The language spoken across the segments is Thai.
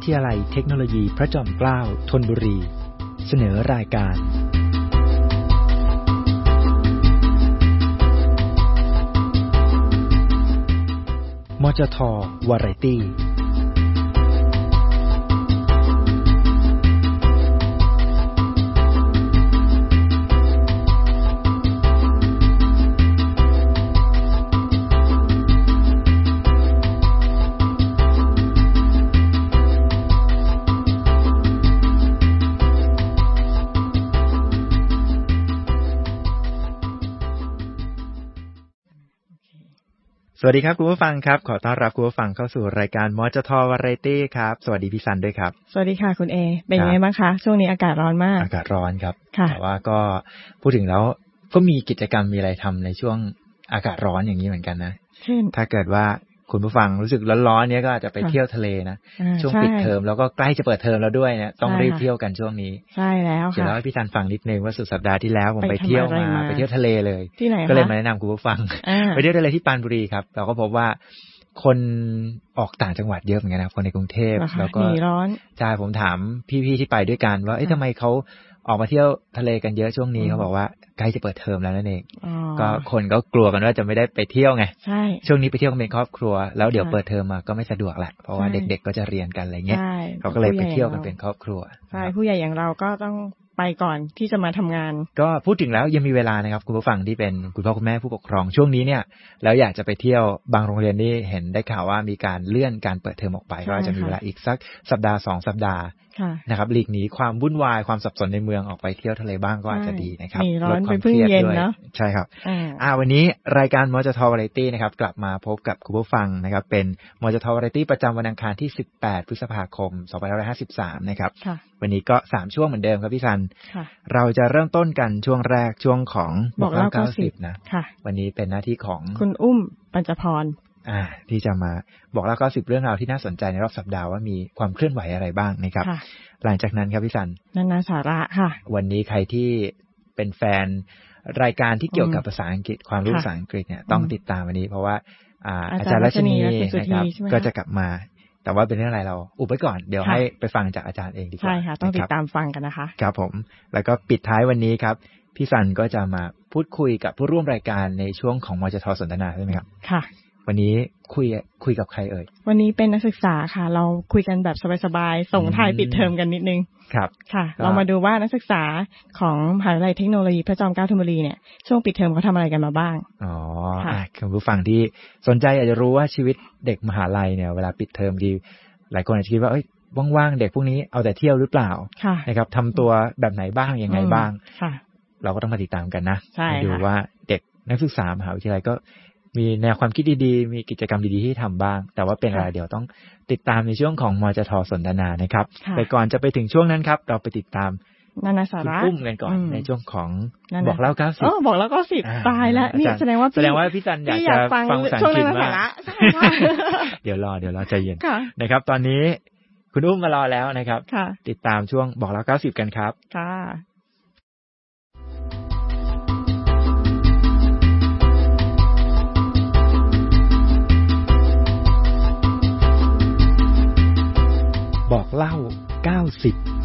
ทยาลัยเทคโนโลยีพระจอมเกล้าธนบุรีเสนอรายการมจท.วาไรตี้สวัสดีครับคุณผู้ฟังครับขอต้อนรับคุณผู้ฟังเข้าสู่รายการมจท.วาไรตี้ครับสวัสดีพี่ซันด้วยครับสวัสดีค่ะคุณเอเป็นไงบ้างคะช่วงนี้อากาศร้อนมากอากาศร้อนครับแต่ว่าก็พูดถึงแล้วก็มีกิจกรรมมีอะไรทำในช่วงอากาศร้อนอย่างนี้เหมือนกันนะเช่นถ้าเกิดว่าคุณผู้ฟังรู้สึกร้อนๆเนี้ยก็อาจจะไปเที่ยวทะเลนะช่วงปิดเทอมแล้วก็ใกล้จะเปิดเทอมแล้วด้วยเนี่ยต้องรีบเที่ยวกันช่วงนี้ใช่แล้วค่ะเดี๋ยวเล่าให้พี่ซันฟังนิดนึงว่าสุดสัปดาห์ที่แล้วผมไปเที่ยวทะเลเลยที่ไหนก็เลยมาแนะนำคุณผู้ฟังไปเที่ยวทะเลที่ปรานบุรีครับเราก็พบว่าคนออกต่างจังหวัดเยอะเหมือนกันนะคนในกรุงเทพแล้วก็หนีร้อนใช่ผมถามพี่ๆที่ไปด้วยกันว่าทำไมเขาออกมาเที่ยวทะเลกันเยอะช่วงนี้เขาบอกว่าใกล้จะเปิดเทอมแล้วนั่นเองก็คนก็กลัวกันว่าจะไม่ได้ไปเที่ยวไงช่วงนี้ไปเที่ยวกันเป็นครอบครัวแล้วเดี๋ยวเปิดเทอมมาก็ไม่สะดวกแหละเพราะว่าเด็กๆก็จะเรียนกันอะไรเงี้ยเขาก็เลยไปเที่ยวกันเป็นครอบครัวใช่ผู้ใหญ่อย่างเราก็ต้องไปก่อนที่จะมาทำงานก็พูดถึงแล้วยังมีเวลานะครับคุณผู้ฟังที่เป็นคุณพ่อคุณแม่ผู้ปกครองช่วงนี้เนี่ยแล้วอยากจะไปเที่ยวบางโรงเรียนนี่เห็นได้ข่าวว่ามีการเลื่อนการเปิดเทอมออกไปก็จะมีเวลาอีกสักสัปดาห์2สัปดาห์นะครับหลีกหนีความวุ่นวายความสับสนในเมืองออกไปเที่ยวทะเลบ้างก็อาจจะดีนะครับลดความเครียดด้วยใช่ครับวันนี้รายการมจท.วาไรตี้นะครับกลับมาพบกับคุณผู้ฟังนะครับเป็นมจท.วาไรตี้ประจำวันอังคารที่18พฤษภาคม2553นะครับวันนี้ก็3ช่วงเหมือนเดิมครับพี่ซันเราจะเริ่มต้นกันช่วงแรกช่วงของบอกเล่า90 นะวันนี้เป็นหน้าที่ของคุณอุ้มปัญจพรที่จะมาบอกเล่า90เรื่องราวที่น่าสนใจในรอบสัปดาห์ว่ามีความเคลื่อนไหวอะไรบ้างนะครับหลังจากนั้นครับพี่ซันนานาสาระค่ะวันนี้ใครที่เป็นแฟนรายการที่เกี่ยวกับภาษาอังกฤษความรู้ภาษาอังกฤษเนี่ยต้องติดตามวันนี้เพราะว่าอาจารย์รัชนีนะครับก็จะกลับมาแต่ว่าเป็นเรื่องอะไรเราอุบไว้ก่อนเดี๋ยวให้ไปฟังจากอาจารย์เองดีกว่าใช่ค่ะต้องติดตามฟังกันนะคะครับผมแล้วก็ปิดท้ายวันนี้ครับพี่ซันก็จะมาพูดคุยกับผู้ร่วมรายการในช่วงของมจท.สนทนาใช่ไหมครับค่ะวันนี้คุยกับใครเอ่ยวันนี้เป็นนักศึกษาค่ะเราคุยกันแบบสบายๆส่งท้ายปิดเทอมกันนิดนึงครับค่ะเรามาดูว่านักศึกษาของมหาวิทยาลัยเทคโนโลยีพระจอมเกล้าธนบุรีเนี่ยช่วงปิดเทอมเขาทำอะไรกันมาบ้างคุณผู้ฟังที่สนใจอยากจะรู้ว่าชีวิตเด็กมหาลัยเนี่ยเวลาปิดเทอมดีหลายคนอาจจะคิดว่าว่างๆเด็กพวกนี้เอาแต่เที่ยวหรือเปล่านะครับทำตัวแบบไหนบ้างยังไงบ้างเราก็ต้องมาติดตามกันนะดูว่าเด็กนักศึกษามหาวิทยาลัยก็มีแนวความคิดดีๆมีกิจกรรมดีๆที่ทำบ้างแต่ว่าเป็นอะไรเดี๋ยวต้องติดตามในช่วงของมจท.สนทนานะครับแต่ก่อนจะไปถึงช่วงนั้นครับเราไปติดตามนานาสาระอุ้มกันก่อนในช่วงของบอกเล่า90 บอกเล่า90ตายแล้วนี่แสดงว่าพี่จันอยากจะฟังภาษาอังกฤษมากเดี๋ยวรอใจเย็นนะครับตอนนี้คุณอุ้มมารอแล้วนะครับติดตามช่วงบอกเล่า90กันครับค่ะบอกเล่า90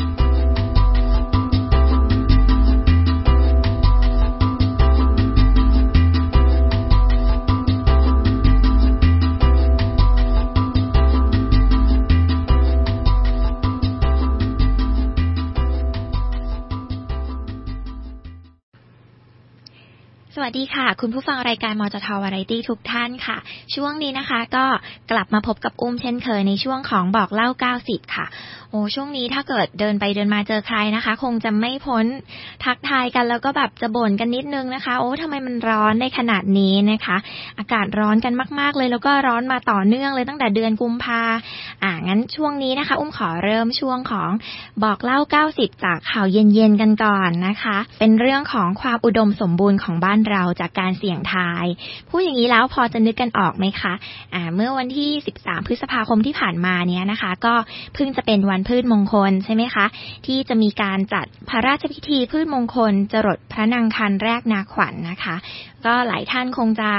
สวัสดีค่ะคุณผู้ฟังรายการมจท.วาไรตี้ทุกท่านค่ะช่วงนี้นะคะก็กลับมาพบกับอุ้มเช่นเคยในช่วงของบอกเล่า90ค่ะช่วงนี้ถ้าเกิดเดินไปเดินมาเจอใครนะคะคงจะไม่พ้นทักทายกันแล้วก็แบบจะบ่นกันนิดนึงนะคะทำไมมันร้อนได้ขนาดนี้นะคะอากาศร้อนกันมากๆเลยแล้วก็ร้อนมาต่อเนื่องเลยตั้งแต่เดือนกุมภางั้นช่วงนี้นะคะอุ้มขอเริ่มช่วงของบอกเล่า90จากข่าวเย็นๆกันก่อนนะคะเป็นเรื่องของความอุดมสมบูรณ์ของบ้านเราจากการเสี่ยงทายพูดอย่างนี้แล้วพอจะนึกกันออกไหมคะเมื่อวันที่13พฤษภาคมที่ผ่านมาเนี่ยนะคะก็เพิ่งจะเป็นวันพืชมงคลใช่ไหมคะที่จะมีการจัดพระราชพิธีพืชมงคลจรดพระนางคันแรกนาขวัญ นะคะก็หลายท่านคงจะ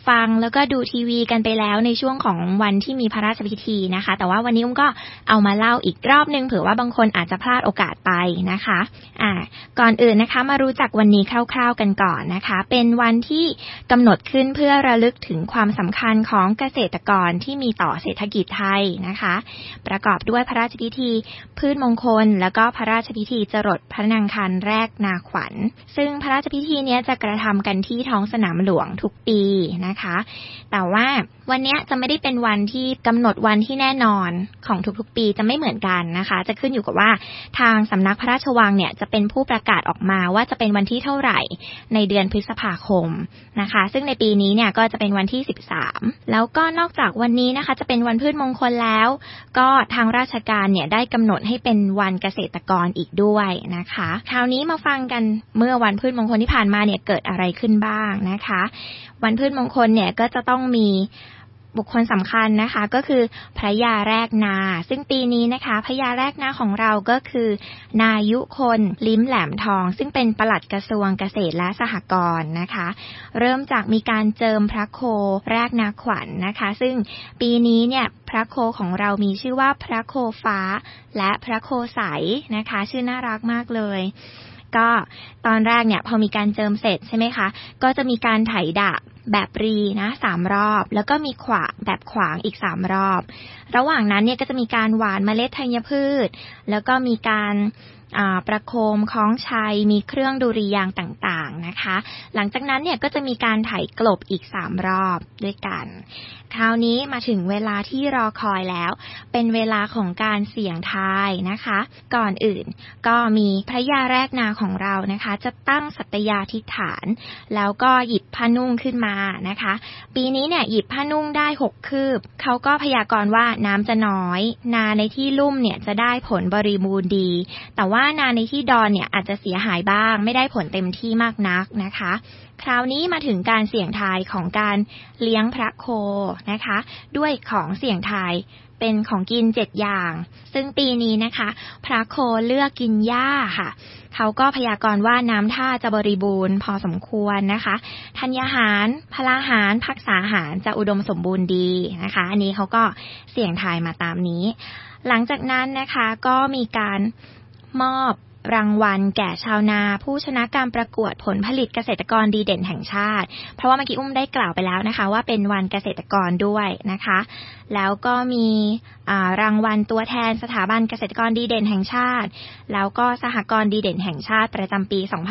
ฟังแล้วก็ดูทีวีกันไปแล้วในช่วงของวันที่มีพระราชพิธีนะคะแต่ว่าวันนี้อุ้มก็เอามาเล่าอีกรอบนึงเผื่อว่าบางคนอาจจะพลาดโอกาสไปนะคะก่อนอื่นนะคะมารู้จักวันนี้คร่าวๆกันก่อนนะคะเป็นวันที่กำหนดขึ้นเพื่อระลึกถึงความสำคัญของเกษตรกรที่มีต่อเศรษฐกิจไทยนะคะประกอบด้วยพระราชพิธีพืชมงคลแล้วก็พระราชพิธีจรดพระนางคันแรกนาขวัญซึ่งพระราชพิธีนี้จะกระทำกันที่ท้องสนามหลวงทุกปีนะคะแต่ว่าวันนี้จะไม่ได้เป็นวันที่กำหนดวันที่แน่นอนของทุกๆปีจะไม่เหมือนกันนะคะจะขึ้นอยู่กับว่าทางสำนักพระราชวังเนี่ยจะเป็นผู้ประกาศออกมาว่าจะเป็นวันที่เท่าไหร่ในเดือนพฤษภาคมนะคะซึ่งในปีนี้เนี่ยก็จะเป็นวันที่13แล้วก็นอกจากวันนี้นะคะจะเป็นวันพืชมงคลแล้วก็ทางราชการเนี่ยได้กำหนดให้เป็นวันเกษตรกรอีกด้วยนะคะคราวนี้มาฟังกันเมื่อวันพืชมงคลที่ผ่านมาเนี่ยเกิดอะไรขึ้นบ้างนะคะวันพืชมงคลเนี่ยก็จะต้องมีบุคคลสำคัญนะคะก็คือพระยาแรกนาซึ่งปีนี้นะคะพระยาแรกนาของเราก็คือนายุคนลิ้มแหลมทองซึ่งเป็นปลัดกระทรวงเกษตรและสหกรณ์นะคะเริ่มจากมีการเจิมพระโคแรกนาขวัญ นะคะซึ่งปีนี้เนี่ยพระโคของเรามีชื่อว่าพระโคฟ้าและพระโคใสนะคะชื่อน่ารักมากเลยก็ตอนแรกเนี่ยพอมีการเจิมเสร็จใช่ไหมคะก็จะมีการไถดะแบบรีนะ3รอบแล้วก็มีขวางแบบขวางอีก3รอบระหว่างนั้นเนี่ยก็จะมีการหว่านเมล็ดธัญพืชแล้วก็มีการประโคมคล้องชัยมีเครื่องดุริยางค์ต่างๆนะคะหลังจากนั้นเนี่ยก็จะมีการไถกลบอีก3รอบด้วยกันคราวนี้มาถึงเวลาที่รอคอยแล้วเป็นเวลาของการเสี่ยงทายนะคะก่อนอื่นก็มีพระยาแรกนาของเรานะคะจะตั้งสัตยาธิษฐานแล้วก็หยิบผ้านุ่งขึ้นมานะคะปีนี้เนี่ยหยิบผ้านุ่งได้6คืบเขาก็พยากรณ์ว่าน้ำจะน้อยนาในที่ลุ่มเนี่ยจะได้ผลบริบูรณ์ดีแต่ว่านาในที่ดอนเนี่ยอาจจะเสียหายบ้างไม่ได้ผลเต็มที่มากนักนะคะคราวนี้มาถึงการเสี่ยงทายของการเลี้ยงพระโคนะคะด้วยของเสี่ยงทายเป็นของกิน7อย่างซึ่งปีนี้นะคะพระโคเลือกกินหญ้าค่ะเขาก็พยากรณ์ว่าน้ำท่าจะบริบูรณ์พอสมควรนะคะธัญญาหารพลาหารภักษาหารจะอุดมสมบูรณ์ดีนะคะอันนี้เขาก็เสี่ยงทายมาตามนี้หลังจากนั้นนะคะก็มีการมอบรางวัลแก่ชาวนาผู้ชนะการประกวดผลผลิตเกษตรกรดีเด่นแห่งชาติเพราะว่าเมื่อกี้อุ้มได้กล่าวไปแล้วนะคะว่าเป็นวันเกษตรกรด้วยนะคะแล้วก็มีรางวัลตัวแทนสถาบันเกษตรกรดีเด่นแห่งชาติแล้วก็สหกรณ์ดีเด่นแห่งชาติประจำปี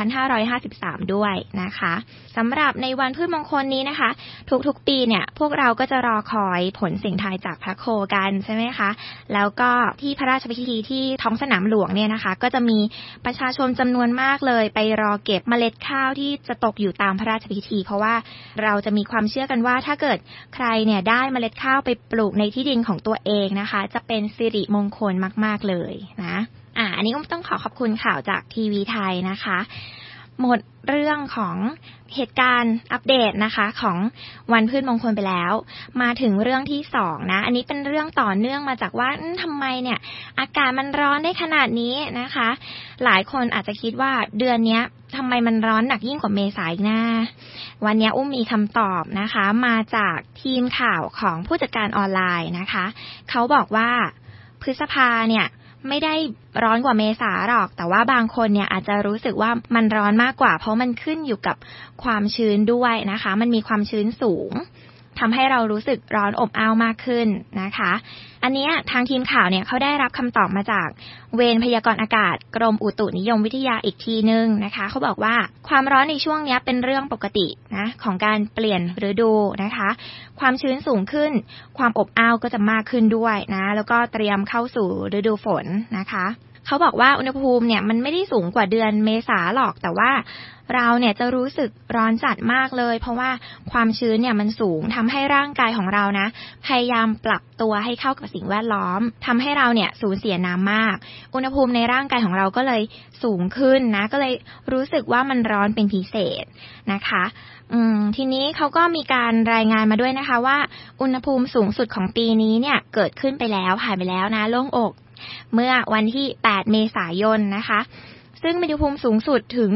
2553 ด้วยนะคะสำหรับในวันพืชมงคลนี้นะคะทุกๆปีเนี่ยพวกเราก็จะรอคอยผลเสี่ยงทายจากพระโคกันใช่ไหมคะแล้วก็ที่พระราชพิธีที่ท้องสนามหลวงเนี่ยนะคะก็จะมีประชาชนจำนวนมากเลยไปรอเก็บเมล็ดข้าวที่จะตกอยู่ตามพระราชพิธีเพราะว่าเราจะมีความเชื่อกันว่าถ้าเกิดใครเนี่ยได้เมล็ดข้าวไปปลูกในที่ดินของตัวเองนะคะจะเป็นสิริมงคลมากๆเลยนะอันนี้ต้องขอบคุณข่าวจากทีวีไทยนะคะหมดเรื่องของเหตุการณ์อัปเดตนะคะของวันพืชมงคลไปแล้วมาถึงเรื่องที่2นะอันนี้เป็นเรื่องต่อเนื่องมาจากว่าทำไมเนี่ยอากาศมันร้อนได้ขนาดนี้นะคะหลายคนอาจจะคิดว่าเดือนนี้ทำไมมันร้อนหนักยิ่งกว่าเมษายนนะวันนี้อุ้มมีคำตอบนะคะมาจากทีมข่าวของผู้จัดการออนไลน์นะคะเขาบอกว่าพฤษภาเนี่ยไม่ได้ร้อนกว่าเมษาหรอกแต่ว่าบางคนเนี่ยอาจจะรู้สึกว่ามันร้อนมากกว่าเพราะมันขึ้นอยู่กับความชื้นด้วยนะคะมันมีความชื้นสูงทำให้เรารู้สึกร้อนอบอ้าวมากขึ้นนะคะอันนี้ทางทีมข่าวเนี่ยเขาได้รับคำตอบมาจากเวรพยากรณ์อากาศกรมอุตุนิยมวิทยาอีกทีนึงนะคะเขาบอกว่าความร้อนในช่วงนี้เป็นเรื่องปกตินะของการเปลี่ยนฤดูนะคะความชื้นสูงขึ้นความอบอ้าวก็จะมากขึ้นด้วยนะแล้วก็เตรียมเข้าสู่ฤดูฝนนะคะเขาบอกว่าอุณหภูมิเนี่ยมันไม่ได้สูงกว่าเดือนเมษาหรอกแต่ว่าเราเนี่ยจะรู้สึกร้อนจัดมากเลยเพราะว่าความชื้นเนี่ยมันสูงทำให้ร่างกายของเรานะพยายามปรับตัวให้เข้ากับสิ่งแวดล้อมทำให้เราเนี่ยสูญเสียน้ำมากอุณหภูมิในร่างกายของเราก็เลยสูงขึ้นนะก็เลยรู้สึกว่ามันร้อนเป็นพิเศษนะคะทีนี้เขาก็มีการรายงานมาด้วยนะคะว่าอุณหภูมิสูงสุดของปีนี้เนี่ยเกิดขึ้นไปแล้วผ่านไปแล้วนะโล่งอกเมื่อวันที่8 เมษายนนะคะซซึ่งอุณหภูมิสูงสุดถึง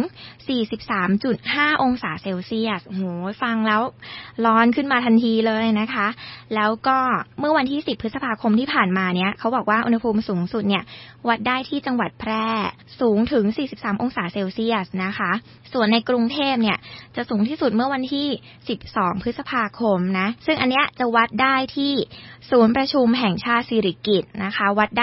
43.5 องศาเซลเซียสโอ้โหฟังแล้วร้อนขึ้นมาทันทีเลยนะคะแล้วก็เมื่อวันที่10พฤษภาคมที่ผ่านมาเนี้ยเขาบอกว่าอุณหภูมิสูงสุดเนี่ยวัดได้ที่จังหวัดแพร่สูงถึง43องศาเซลเซียสนะคะส่วนในกรุงเทพเนี่ยจะสูงที่สุดเมื่อวันที่12พฤษภาคมนะซึ่งอันเนี้ยจะวัดได้ที่ศูนย์ประชุมแห่งชาติสิริกิติ์นะคะวัดได้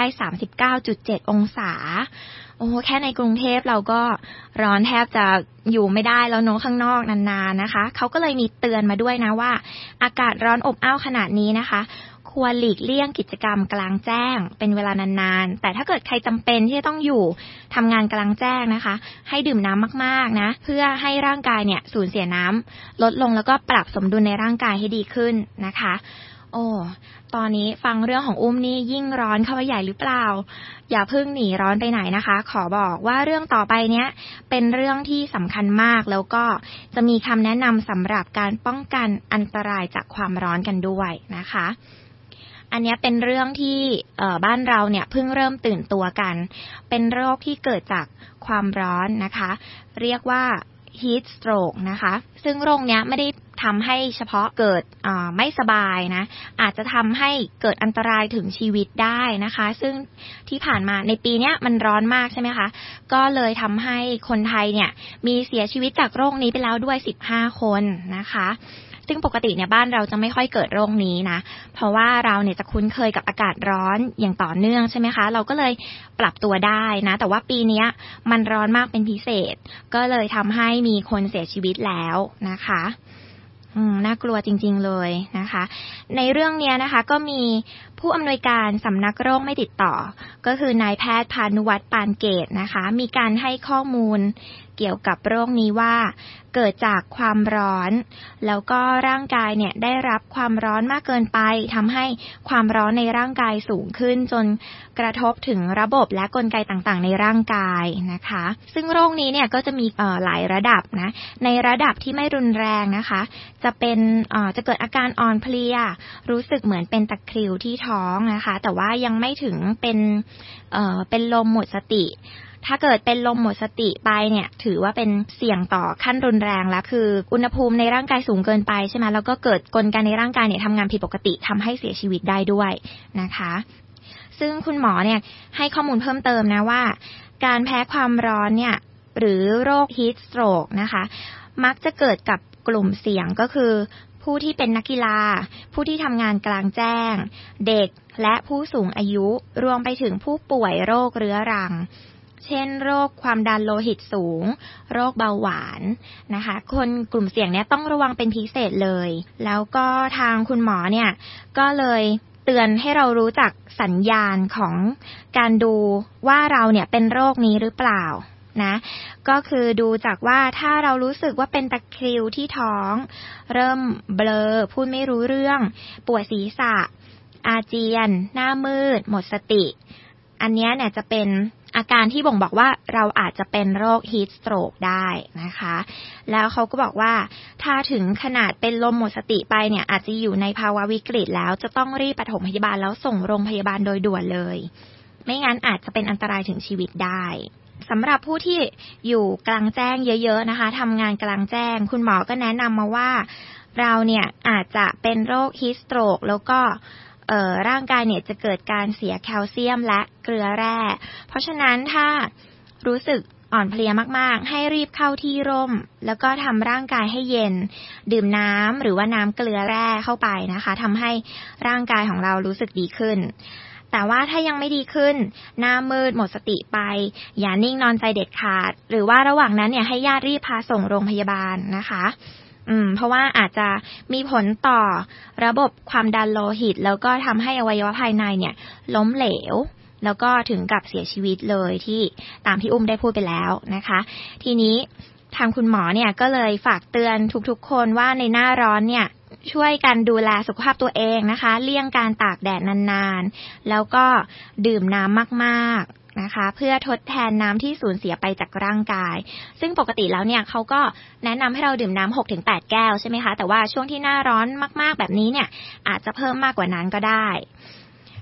39.7 องศาโอ้แค่ในกรุงเทพเราก็ร้อนแทบจะอยู่ไม่ได้แล้วเนอะข้างนอกนานๆนะคะเขาก็เลยมีเตือนมาด้วยนะว่าอากาศร้อนอบอ้าวขนาดนี้นะคะควรหลีกเลี่ยงกิจกรรมกลางแจ้งเป็นเวลานานๆแต่ถ้าเกิดใครจำเป็นที่จะต้องอยู่ทำงานกลางแจ้งนะคะให้ดื่มน้ำมากๆนะเพื่อให้ร่างกายเนี่ยสูญเสียน้ำลดลงแล้วก็ปรับสมดุลในร่างกายให้ดีขึ้นนะคะโอ้ตอนนี้ฟังเรื่องของอุ้มนี่ยิ่งร้อนเข้าไปใหญ่หรือเปล่าอย่าเพิ่งหนีร้อนไปไหนนะคะขอบอกว่าเรื่องต่อไปเนี้ยเป็นเรื่องที่สำคัญมากแล้วก็จะมีคำแนะนำสำหรับการป้องกันอันตรายจากความร้อนกันด้วยนะคะอันนี้เป็นเรื่องที่บ้านเราเนี่ยเพิ่งเริ่มตื่นตัวกันเป็นโรคที่เกิดจากความร้อนนะคะเรียกว่า heat stroke นะคะซึ่งโรคเนี้ยไม่ได้ทำให้เฉพาะเกิดไม่สบายนะอาจจะทำให้เกิดอันตรายถึงชีวิตได้นะคะซึ่งที่ผ่านมาในปีนี้มันร้อนมากใช่ไหมคะก็เลยทำให้คนไทยเนี่ยมีเสียชีวิตจากโรคนี้ไปแล้วด้วย15 คนนะคะซึ่งปกติเนี่ยบ้านเราจะไม่ค่อยเกิดโรคนี้นะเพราะว่าเราเนี่ยจะคุ้นเคยกับอากาศร้อนอย่างต่อเนื่องใช่ไหมคะเราก็เลยปรับตัวได้นะแต่ว่าปีนี้มันร้อนมากเป็นพิเศษก็เลยทำให้มีคนเสียชีวิตแล้วนะคะน่ากลัวจริงๆเลยนะคะในเรื่องนี้นะคะก็มีผู้อำนวยการสำนักโรคไม่ติดต่อก็คือนายแพทย์พานุวัฒน์ปานเกตนะคะมีการให้ข้อมูลเกี่ยวกับโรคนี้ว่าเกิดจากความร้อนแล้วก็ร่างกายเนี่ยได้รับความร้อนมากเกินไปทำให้ความร้อนในร่างกายสูงขึ้นจนกระทบถึงระบบและกลไกต่างๆในร่างกายนะคะซึ่งโรคนี้เนี่ยก็จะมีหลายระดับนะในระดับที่ไม่รุนแรงนะคะจะเกิดอาการอ่อนเพลียรู้สึกเหมือนเป็นตะคริวที่ท้องนะคะแต่ว่ายังไม่ถึงเป็นลมหมดสติถ้าเกิดเป็นลมหมดสติไปเนี่ยถือว่าเป็นเสี่ยงต่อขั้นรุนแรงแล้วคืออุณหภูมิในร่างกายสูงเกินไปใช่ไหมแล้วก็เกิดกลไกในร่างกายเนี่ยทำงานผิดปกติทำให้เสียชีวิตได้ด้วยนะคะซึ่งคุณหมอเนี่ยให้ข้อมูลเพิ่มเติมนะว่าการแพ้ความร้อนเนี่ยหรือโรค heat stroke นะคะมักจะเกิดกับกลุ่มเสี่ยงก็คือผู้ที่เป็นนักกีฬาผู้ที่ทำงานกลางแจ้งเด็กและผู้สูงอายุรวมไปถึงผู้ป่วยโรคเรื้อรังเช่นโรคความดันโลหิตสูงโรคเบาหวานนะคะคนกลุ่มเสี่ยงเนี้ยต้องระวังเป็นพิเศษเลยแล้วก็ทางคุณหมอเนี่ยก็เลยเตือนให้เรารู้จักสัญญาณของการดูว่าเราเนี่ยเป็นโรคนี้หรือเปล่านะก็คือดูจากว่าถ้าเรารู้สึกว่าเป็นตะคริวที่ท้องเริ่มเบลอพูดไม่รู้เรื่องปวดศีรษะอาเจียนหน้ามืดหมดสติอันนี้เนี่ยจะเป็นอาการที่บ่งบอกว่าเราอาจจะเป็นโรค heat stroke ได้นะคะแล้วเขาก็บอกว่าถ้าถึงขนาดเป็นลมหมดสติไปเนี่ยอาจจะอยู่ในภาวะวิกฤตแล้วจะต้องรีบปฐมพยาบาลแล้วส่งโรงพยาบาลโดยด่วนเลยไม่งั้นอาจจะเป็นอันตรายถึงชีวิตได้สำหรับผู้ที่อยู่กลางแจ้งเยอะๆนะคะทำงานกลางแจ้งคุณหมอก็แนะนำมาว่าเราเนี่ยอาจจะเป็นโรค heat stroke แล้วก็ร่างกายเนี่ยจะเกิดการเสียแคลเซียมและเกลือแร่เพราะฉะนั้นถ้ารู้สึกอ่อนเพลียมากๆให้รีบเข้าที่ร่มแล้วก็ทำร่างกายให้เย็นดื่มน้ำหรือว่าน้ำเกลือแร่เข้าไปนะคะทำให้ร่างกายของเรารู้สึกดีขึ้นแต่ว่าถ้ายังไม่ดีขึ้นหน้ามืดหมดสติไปอย่านิ่งนอนใจเด็ดขาดหรือว่าระหว่างนั้นเนี่ยให้ญาติรีบพาส่งโรงพยาบาลนะคะเพราะว่าอาจจะมีผลต่อระบบความดันโลหิตแล้วก็ทำให้อวัยวะภายในเนี่ยล้มเหลวแล้วก็ถึงกับเสียชีวิตเลยที่ตามที่อุ้มได้พูดไปแล้วนะคะทีนี้ทางคุณหมอเนี่ยก็เลยฝากเตือนทุกๆคนว่าในหน้าร้อนเนี่ยช่วยกันดูแลสุขภาพตัวเองนะคะเลี่ยงการตากแดดนานๆแล้วก็ดื่มน้ำมากๆนะคะเพื่อทดแทนน้ำที่สูญเสียไปจากร่างกายซึ่งปกติแล้วเนี่ยเขาก็แนะนำให้เราดื่มน้ำ 6-8 แก้วใช่ไหมคะแต่ว่าช่วงที่หน้าร้อนมากๆแบบนี้เนี่ยอาจจะเพิ่มมากกว่านั้นก็ได้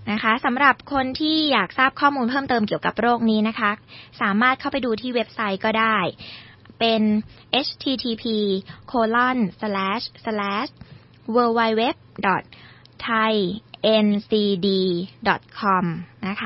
นะคะสำหรับคนที่อยากทราบข้อมูลเพิ่มเติมเกี่ยวกับโรคนี้นะคะสามารถเข้าไปดูที่เว็บไซต์ก็ได้เป็น http://www.thaincd.com นะคะ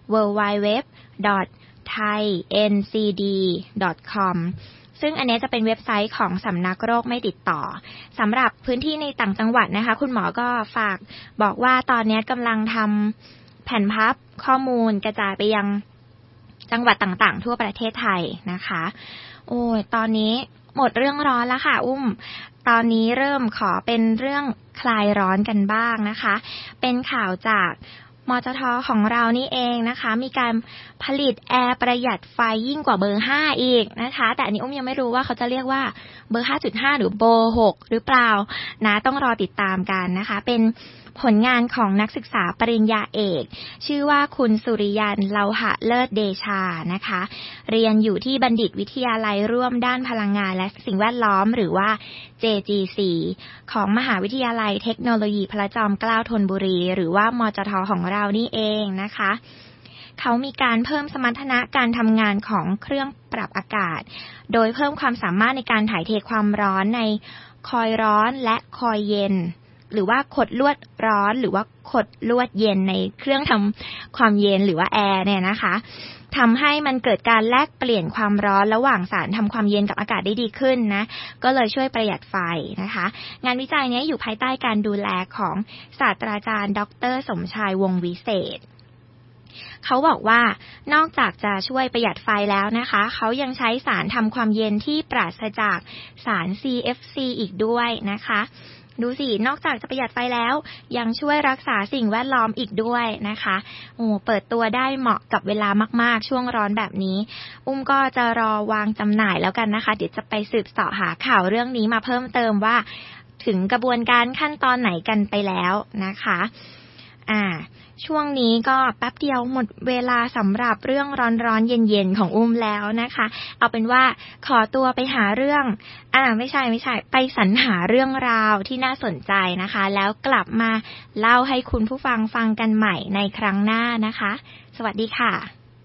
www.thaincd.com ซึ่งอันนี้จะเป็นเว็บไซต์ของสำนักโรคไม่ติดต่อสำหรับพื้นที่ในต่างจังหวัดนะคะคุณหมอก็ฝากบอกว่าตอนนี้กำลังทำแผ่นพับข้อมูลกระจายไปยังจังหวัดต่างๆทั่วประเทศไทยนะคะโอ้ยตอนนี้หมดเรื่องร้อนแล้วค่ะตอนนี้เริ่มขอเป็นเรื่องคลายร้อนกันบ้างนะคะเป็นข่าวจากมจท.ของเรานี่เองนะคะมีการผลิตแอร์ประหยัดไฟยิ่งกว่าเบอร์5อีกนะคะแต่อันนี้ยังไม่รู้ว่าเขาจะเรียกว่าเบอร์ 5.5 หรือเบอร์6หรือเปล่านะต้องรอติดตามกันนะคะเป็นผลงานของนักศึกษาปริญญาเอกชื่อว่าคุณสุริยันเลาหะเลิศเดชานะคะเรียนอยู่ที่บัณฑิตวิทยาลัยร่วมด้านพลังงานและสิ่งแวดล้อมหรือว่า JGC ของมหาวิทยาลัยเทคโนโลยีพระจอมเกล้าธนบุรีหรือว่ามจท.ของเรานี่เองนะคะเขามีการเพิ่มสมรรถนะการทำงานของเครื่องปรับอากาศโดยเพิ่มความสามารถในการถ่ายเทความร้อนในคอยร้อนและคอยเย็นหรือว่าขดลวดร้อนหรือว่าขดลวดเย็นในเครื่องทำความเย็นหรือว่าแอร์เนี่ยนะคะทำให้มันเกิดการแลกเปลี่ยนความร้อนระหว่างสารทำความเย็นกับอากาศได้ดีขึ้นนะก็เลยช่วยประหยัดไฟนะคะงานวิจัยนี้อยู่ภายใต้การดูแลของศาสตราจารย์ดร.สมชายวงศ์วิเศษเขาบอกว่านอกจากจะช่วยประหยัดไฟแล้วนะคะเขายังใช้สารทำความเย็นที่ปราศจากสาร CFC อีกด้วยนะคะดูสินอกจากจะประหยัดไฟแล้วยังช่วยรักษาสิ่งแวดล้อมอีกด้วยนะคะเปิดตัวได้เหมาะกับเวลามากๆช่วงร้อนแบบนี้ก็จะรอวางจำหน่ายแล้วกันนะคะเดี๋ยวจะไปสืบเสาะหาข่าวเรื่องนี้มาเพิ่มเติมว่าถึงกระบวนการขั้นตอนไหนกันไปแล้วนะคะช่วงนี้ก็แป๊บเดียวหมดเวลาสำหรับเรื่องร้อนๆเย็นๆของแล้วนะคะเอาเป็นว่าขอตัวไปหาเรื่องไม่ใช่ไปสรรหาเรื่องราวที่น่าสนใจนะคะแล้วกลับมาเล่าให้คุณผู้ฟังฟังกันใหม่ในครั้งหน้านะคะสวัสดีค่ะ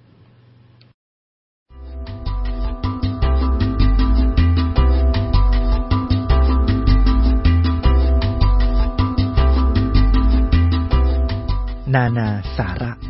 นานาสาระ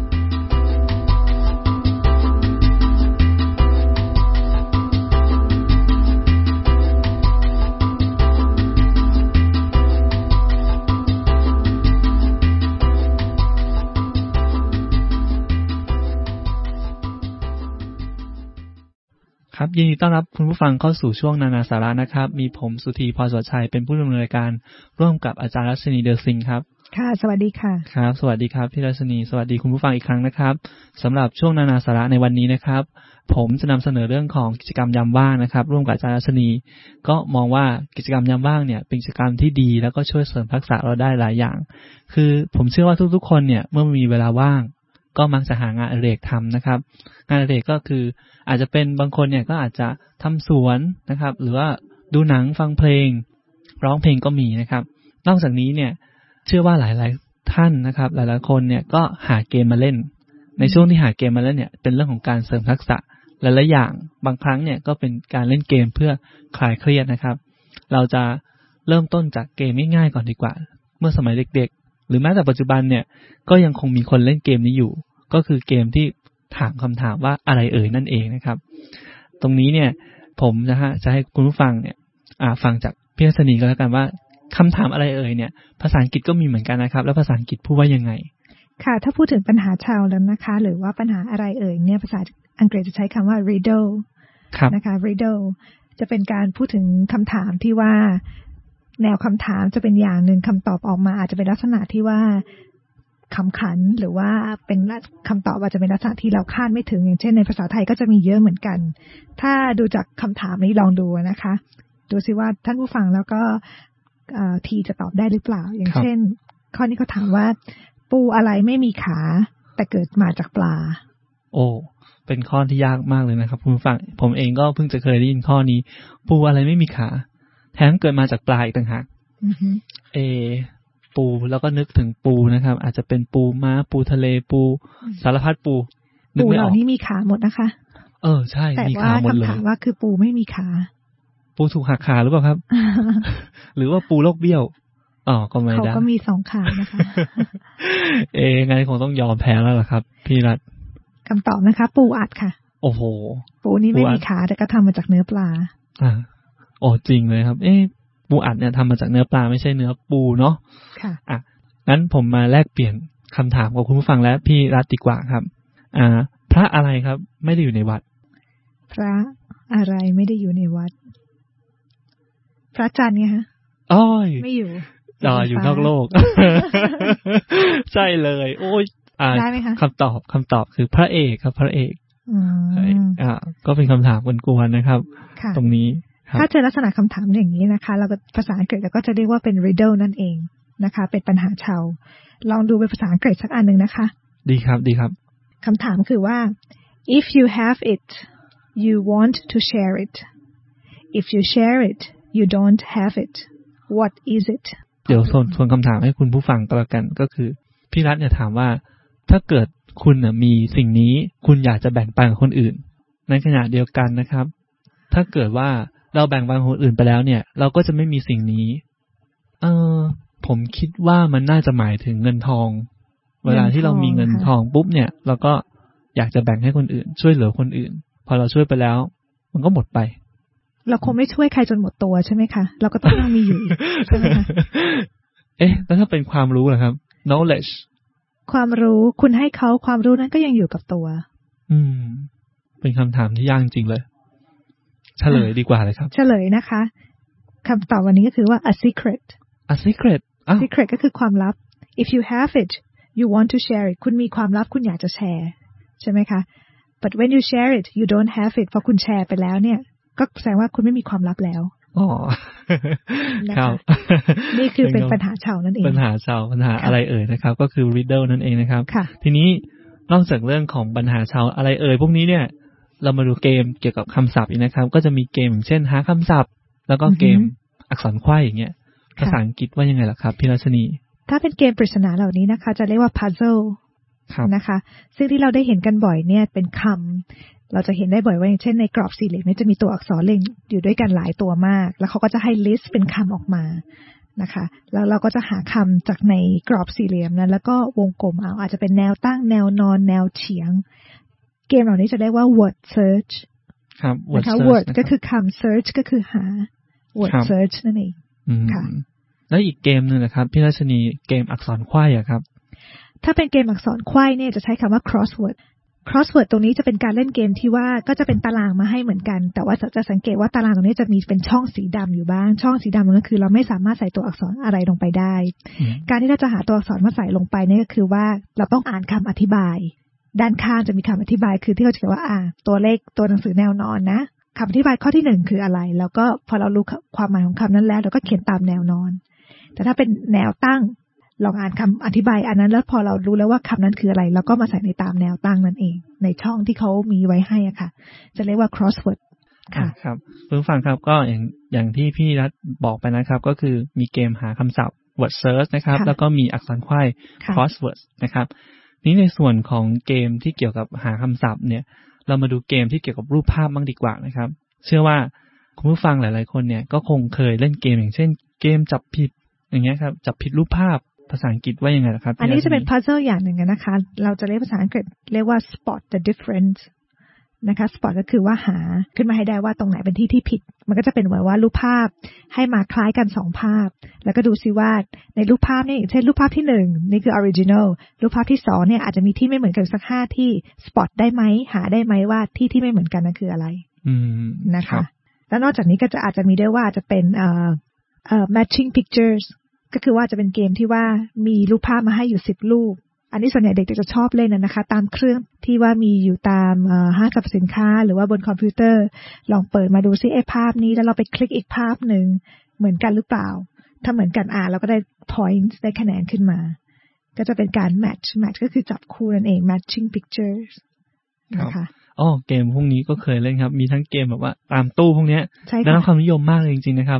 ครับยินดีต้อนรับคุณผู้ฟังเข้าสู่ช่วงนานาสาระนะครับมีผมสุธีพรสวัสดิ์ชัยเป็นผู้ดำเนินรายการร่วมกับอาจารย์รัชนีเดอซิงครับค่ะสวัสดีค่ะครับสวัสดีครับพี่รัชนีสวัสดีคุณผู้ฟังอีกครั้งนะครับสำหรับช่วงนานาสาระในวันนี้นะครับผมจะนำเสนอเรื่องของกิจกรรมยามว่างนะครับร่วมกับอาจารย์รัชนีก็มองว่ากิจกรรมยามว่างเนี่ยเป็นกิจกรรมที่ดีแล้วก็ช่วยเสริมทักษะเราได้หลายอย่างคือผมเชื่อว่าทุกๆคนเนี่ยเมื่อมีเวลาว่างก็มักจะหางานอดิเรกทำนะครับงานอดิเรกก็คืออาจจะเป็นบางคนเนี่ยก็อาจจะทำสวนนะครับหรือว่าดูหนังฟังเพลงร้องเพลงก็มีนะครับนอกจากนี้เนี่ยเชื่อว่าหลายๆท่านนะครับหลายๆคนเนี่ยก็หาเกมมาเล่นในช่วงที่หาเกมมาเล่นเนี่ยเป็นเรื่องของการเสริมทักษะหลายๆอย่างบางครั้งเนี่ยก็เป็นการเล่นเกมเพื่อคลายเครียดนะครับเราจะเริ่มต้นจากเกมง่ายๆก่อนดีกว่าเมื่อสมัยเด็กๆหรือแม้แต่ปัจจุบันเนี่ยก็ยังคงมีคนเล่นเกมนี้อยู่ก็คือเกมที่ถามคำถามว่าอะไรเอ่ยนั่นเองนะครับตรงนี้เนี่ยผมจะให้คุณผู้ฟังเนี่ยฟังจากพี่รัชนีก็แล้วกันว่าคำถามอะไรเอ่ยเนี่ยภาษาอังกฤษก็มีเหมือนกันนะครับแล้วภาษาอังกฤษพูดว่ายังไงค่ะถ้าพูดถึงปัญหาชาวแล้วนะคะหรือว่าปัญหาอะไรเอ่ยเนี่ยภาษาอังกฤษจะใช้คำว่า riddle นะคะ riddle จะเป็นการพูดถึงคำถามที่ว่าแนวคำถามจะเป็นอย่างหนึ่งคำตอบออกมาอาจจะเป็นลักษณะที่ว่าคำขันหรือว่าเป็นคำตอบอาจจะเป็นลักษณะที่เราคาดไม่ถึงอย่างเช่นในภาษาไทยก็จะมีเยอะเหมือนกันถ้าดูจากคำถามนี้ลองดูนะคะดูซิว่าท่านผู้ฟังแล้วก็ทีจะตอบได้หรือเปล่าอย่างเช่นข้อนี้เขาถามว่าปูอะไรไม่มีขาแต่เกิดมาจากปลาโอ้เป็นข้อที่ยากมากเลยนะครับคุณผู้ฟังผมเองก็เพิ่งจะเคยได้ยินข้อนี้ปูอะไรไม่มีขาแถมเกิดมาจากปลาอีกต่างหากปูแล้วก็นึกถึงปูนะครับอาจจะเป็นปูม้าปูทะเลปูสารพัดปูปูเหล่านี้มีขาหมดนะคะใช่มีขาหมดเลยแต่ว่าคำถามว่าคือปูไม่มีขาปูถูกหักขาหรือเปล่าครับ หรือว่าปูโรคเบี้ยวก็ไม่ได้เขาก็มี2ขานะคะงั้นคงต้องยอมแพ้แล้วล่ะครับพี่รัตคำตอบนะคะปูอัดค่ะโอ้โหปูนี่ไม่มีขาแต่ก็ทำมาจากเนื้อปลาจริงเลยครับปูอัดเนี่ยทำมาจากเนื้อปลาไม่ใช่เนื้อปูเนาะค่ะงั้นผมมาแลกเปลี่ยนคำถามกับคุณผู้ฟังและพี่รัตดีกว่าครับพระอะไรครับไม่ได้อยู่ในวัดพระอะไรไม่ได้อยู่ในวัดพระจันทร์ไงฮะไม่อยู่อยู่นอกโลก ใช่เลยโอ้ยได้ไหมคะคำตอบคือพระเอกครับพระเอกก็เป็นคำถามกวนๆนะครับตรงนี้ถ้าเจอลักษณะคำถามอย่างนี้นะคะเราก็ภาษาอังกฤษเราก็จะเรียกว่าเป็น riddle นั่นเองนะคะเป็นปัญหาชาวลองดูเป็นภาษาอังกฤษสักอันหนึ่งนะคะดีครับคำถามคือว่า if you have it you want to share it if you share it you don't have it what is it เดี๋ยวส่วนคำถามให้คุณผู้ฟังก็แล้วกันก็คือพี่รัตเนี่ยถามว่าถ้าเกิดคุณมีสิ่งนี้คุณอยากจะแบ่งปันกับคนอื่นในขณะเดียวกันนะครับถ้าเกิดว่าเราแบ่งปันคนอื่นไปแล้วเนี่ยเราก็จะไม่มีสิ่งนี้ผมคิดว่ามันน่าจะหมายถึงเงินทองเวลาที่เรามีเงินทองปุ๊บเนี่ยเราก็อยากจะแบ่งให้คนอื่นช่วยเหลือคนอื่นพอเราช่วยไปแล้วมันก็หมดไปเราคงไม่ช่วยใครจนหมดตัวใช่ไหมคะเราก็ต้องมีอยู่ใช่ไหมคะแล้วถ้าเป็นความรู้ล่ะครับ knowledge ความรู้คุณให้เขาความรู้นั้นก็ยังอยู่กับตัวเป็นคำถามที่ยากจริงเลยเฉลยดีกว่าเลยครับเฉลยนะคะคำตอบวันนี้ก็คือว่า a secret secret ก็คือความลับ if you have it you want to share it คุณมีความลับคุณอยากจะแชร์ใช่ไหมคะ but when you share it you don't have it พอคุณแชร์ไปแล้วเนี่ยก็แสดงว่าคุณไม่มีความลับแล้วครับนี่คือเป็นปัญหาชาวนั่นเองปัญหาอะไรนะครับก็คือ riddle นั่นเองนะครับทีนี้นอกจากเรื่องของปัญหาชาวอะไรพวกนี้เนี่ยเรามาดูเกมเกี่ยวกับคำศัพท์อีกนะครับก็จะมีเกมอย่างเช่นหาคำศัพท์แล้วก็เกมอักษรไขว้อย่างเงี้ยภาษาอังกฤษว่ายังไงล่ะครับพี่รัชนีถ้าเป็นเกมปริศนาเหล่านี้นะคะจะเรียกว่า puzzle นะคะซึ่งที่เราได้เห็นกันบ่อยเนี่ยเป็นคำเราจะเห็นได้บ่อยว่าอย่างเช่นในกรอบสี่เหลี่ยมนี้จะมีตัวอักษรเรียงอยู่ด้วยกันหลายตัวมากแล้วเขาก็จะให้ list เป็นคำออกมานะคะแล้วเราก็จะหาคำจากในกรอบสี่เหลี่ยมนั้นแล้วก็วงกลมอาจจะเป็นแนวตั้งแนวนอนแนวเฉียงเกมเหล่านี้จะเรียกว่า word search ครับนะคะ word ก็คือคำ search ก็คือหา word search นั่นเองค่ะแล้วอีกเกมนึงนะครับพี่รัชนีเกมอักษรไขว้อะครับถ้าเป็นเกมอักษรไขว้เนี่ยจะใช้คำว่า crossword ตรงนี้จะเป็นการเล่นเกมที่ว่าก็จะเป็นตารางมาให้เหมือนกันแต่ว่าจะสังเกตว่าตารางตรงนี้จะมีเป็นช่องสีดำอยู่บ้างช่องสีดำนั่นก็คือเราไม่สามารถใส่ตัวอักษรอะไรลงไปได้การที่เราจะหาตัวอักษรมาใส่ลงไปนี่ก็คือว่าเราต้องอ่านคำอธิบายด้านข้างจะมีคำอธิบายคือที่เขาจะเขียนว่าตัวเลขตัวหนังสือแนวนอนนะคำอธิบายข้อที่1คืออะไรแล้วก็พอเรารู้ความหมายของคำนั้นแล้วเราก็เขียนตามแนวนอนแต่ถ้าเป็นแนวตั้งลองอ่านคำอธิบายอันนั้นแล้วพอเรารู้แล้วว่าคำนั้นคืออะไรเราก็มาใส่ในตามแนวตั้งนั่นเองในช่องที่เขามีไว้ให้อ่ะค่ะจะเรียกว่า crossword ค่ะครับผู้ฟังครับก็อย่างที่พี่รัฐบอกไปนะครับก็คือมีเกมหาคำศัพท์ word search นะครับแล้วก็มีอักษรไขว้ crossword นะครับนี้ในส่วนของเกมที่เกี่ยวกับหาคำศัพท์เนี่ยเรามาดูเกมที่เกี่ยวกับรูปภาพบ้างดีกว่านะครับเชื่อว่าคุณผู้ฟังหลายๆคนเนี่ยก็คงเคยเล่นเกมอย่างเช่นเกมจับผิดอย่างเงี้ยครับจับผิดรูปภาพภาษาอังกฤษว่ายังไงล่ะครับอันนี้จะเป็น puzzle อย่างหนึ่งนะคะเราจะเรียกภาษาอังกฤษเรียกว่า spot the difference นะคะ spot ก็คือว่าหาขึ้นมาให้ได้ว่าตรงไหนเป็นที่ผิดมันก็จะเป็นเหมือนว่ารูปภาพให้มาคล้ายกัน2ภาพแล้วก็ดูซิว่าในรูปภาพนี่เช่นรูปภาพที่1นี่คือ original รูปภาพที่2เนี่ยอาจจะมีที่ไม่เหมือนกันสัก5ที่ spot ได้ไหมหาได้ไหมว่าที่ไม่เหมือนกันนั่นคืออะไรนะคะแล้วนอกจากนี้ก็จะอาจจะมีได้ว่าจะเป็นmatching pictures ก็คือว่าจะเป็นเกมที่ว่ามีรูปภาพมาให้อยู่10รูปอันนี้ส่วนใหญ่เด็กๆจะชอบเล่นนะคะตามเครื่องที่ว่ามีอยู่ตามห้างสรรพสินค้าหรือว่าบนคอมพิวเตอร์ลองเปิดมาดูซิไอ้ภาพนี้แล้วเราไปคลิกอีกภาพหนึ่งเหมือนกันหรือเปล่าถ้าเหมือนกันเราก็ได้ points ได้คะแนนขึ้นมาก็จะเป็นการ match ก็คือจับคู่นั่นเอง matching pictures นะคะเกมพวกนี้ก็เคยเล่นครับมีทั้งเกมแบบว่าตามตู้พวกนี้ได้รับความนิยมมากเลยจริงๆนะครับ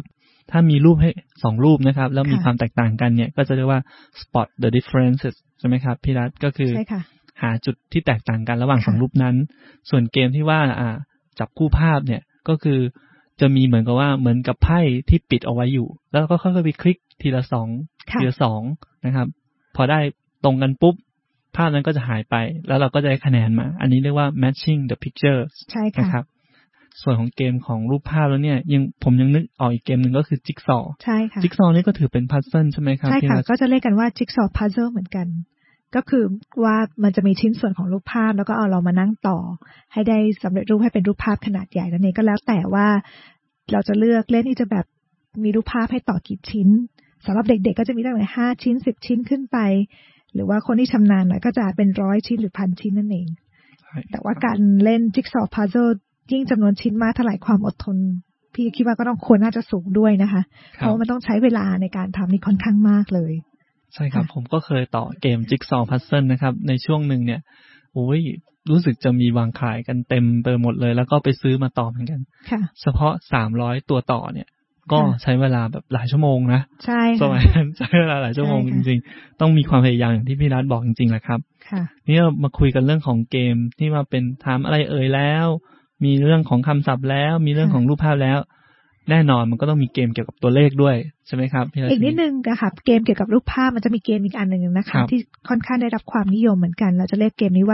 ถ้ามีรูปให้2รูปนะครับแล้วมีความแตกต่างกันเนี่ยก็จะเรียกว่า spot the differences ใช่ไหมครับพี่รัตก็คือหาจุดที่แตกต่างกันระหว่าง2รูปนั้นส่วนเกมที่ว่าจับคู่ภาพเนี่ยก็คือจะมีเหมือนกับว่าเหมือนกับไพ่ที่ปิดเอาไว้อยู่แล้วก็ค่อยๆไปคลิกทีละ2ทีละ2นะครับพอได้ตรงกันปุ๊บภาพนั้นก็จะหายไปแล้วเราก็จะได้คะแนนมาอันนี้เรียกว่า matching the pictures ใช่ค่ะนะครับส่วนของเกมของรูปภาพแล้วเนี่ยผมยังนึกออกอีกเกมนึงก็คือจิ๊กซอว์ใช่ค่ะจิ๊กซอว์นี่ก็ถือเป็นพัซเซิลใช่ไหมครับใช่ค่ะก็จะเรียกกันว่าจิ๊กซอว์พัซเซิลเหมือนกันก็คือว่ามันจะมีชิ้นส่วนของรูปภาพแล้วก็เอาเรามานั่งต่อให้ได้สำเร็จรูปให้เป็นรูปภาพขนาดใหญ่นั่นเองก็แล้วแต่ว่าเราจะเลือกเล่นที่จะแบบมีรูปภาพให้ต่อกี่ชิ้นสำหรับเด็กๆก็จะมีตั้งแต่5ชิ้น10ชิ้นขึ้นไปหรือว่าคนที่ชำนาญหน่อยก็จะเป็น100ชิ้นหรือ1,000ชิ้นนั่นเองแต่ว่าการเล่นจิ๊กซอว์พัซเซิลยิ่งจำนวนชิ้นมากเท่าไหร่ความอดทนพี่คิดว่าก็ต้องควรน่าจะสูงด้วยนะคะเพราะมันต้องใช้เวลาในการทำนี่ค่อนข้างมากเลยใช่ครับผมก็เคยต่อเกมจิ๊กซอว์พัซเซิลนะครับในช่วงหนึ่งเนี่ยโอ้ยรู้สึกจะมีวางขายกันเต็มไปหมดเลยแล้วก็ไปซื้อมาต่อเหมือนกันเฉพาะ300ตัวต่อเนี่ยก็ใช้เวลาแบบหลายชั่วโมงนะใช่สมัยนั้นใช้เวลาหลายชั่วโมงจริงๆต้องมีความพยายามอย่างที่พี่รัตบอกจริงๆแหละครับนี่เรามาคุยกันเรื่องของเกมที่มาเป็นถามอะไรแล้วมีเรื่องของคำศัพท์แล้วมีเรื่องของรูปภาพแล้วแน่นอนมันก็ต้องมีเกมเกี่ยวกับตัวเลขด้วยใช่ไหมครับพี่รัตอีกนิดนึงนะคะเกมเกี่ยวกับรูปภาพมันจะมีเกมอีกอันหนึ่งนะคะที่ค่อนข้างได้รับความนิยมเหมือนกันเราจะเรียกเกมนี้ว่า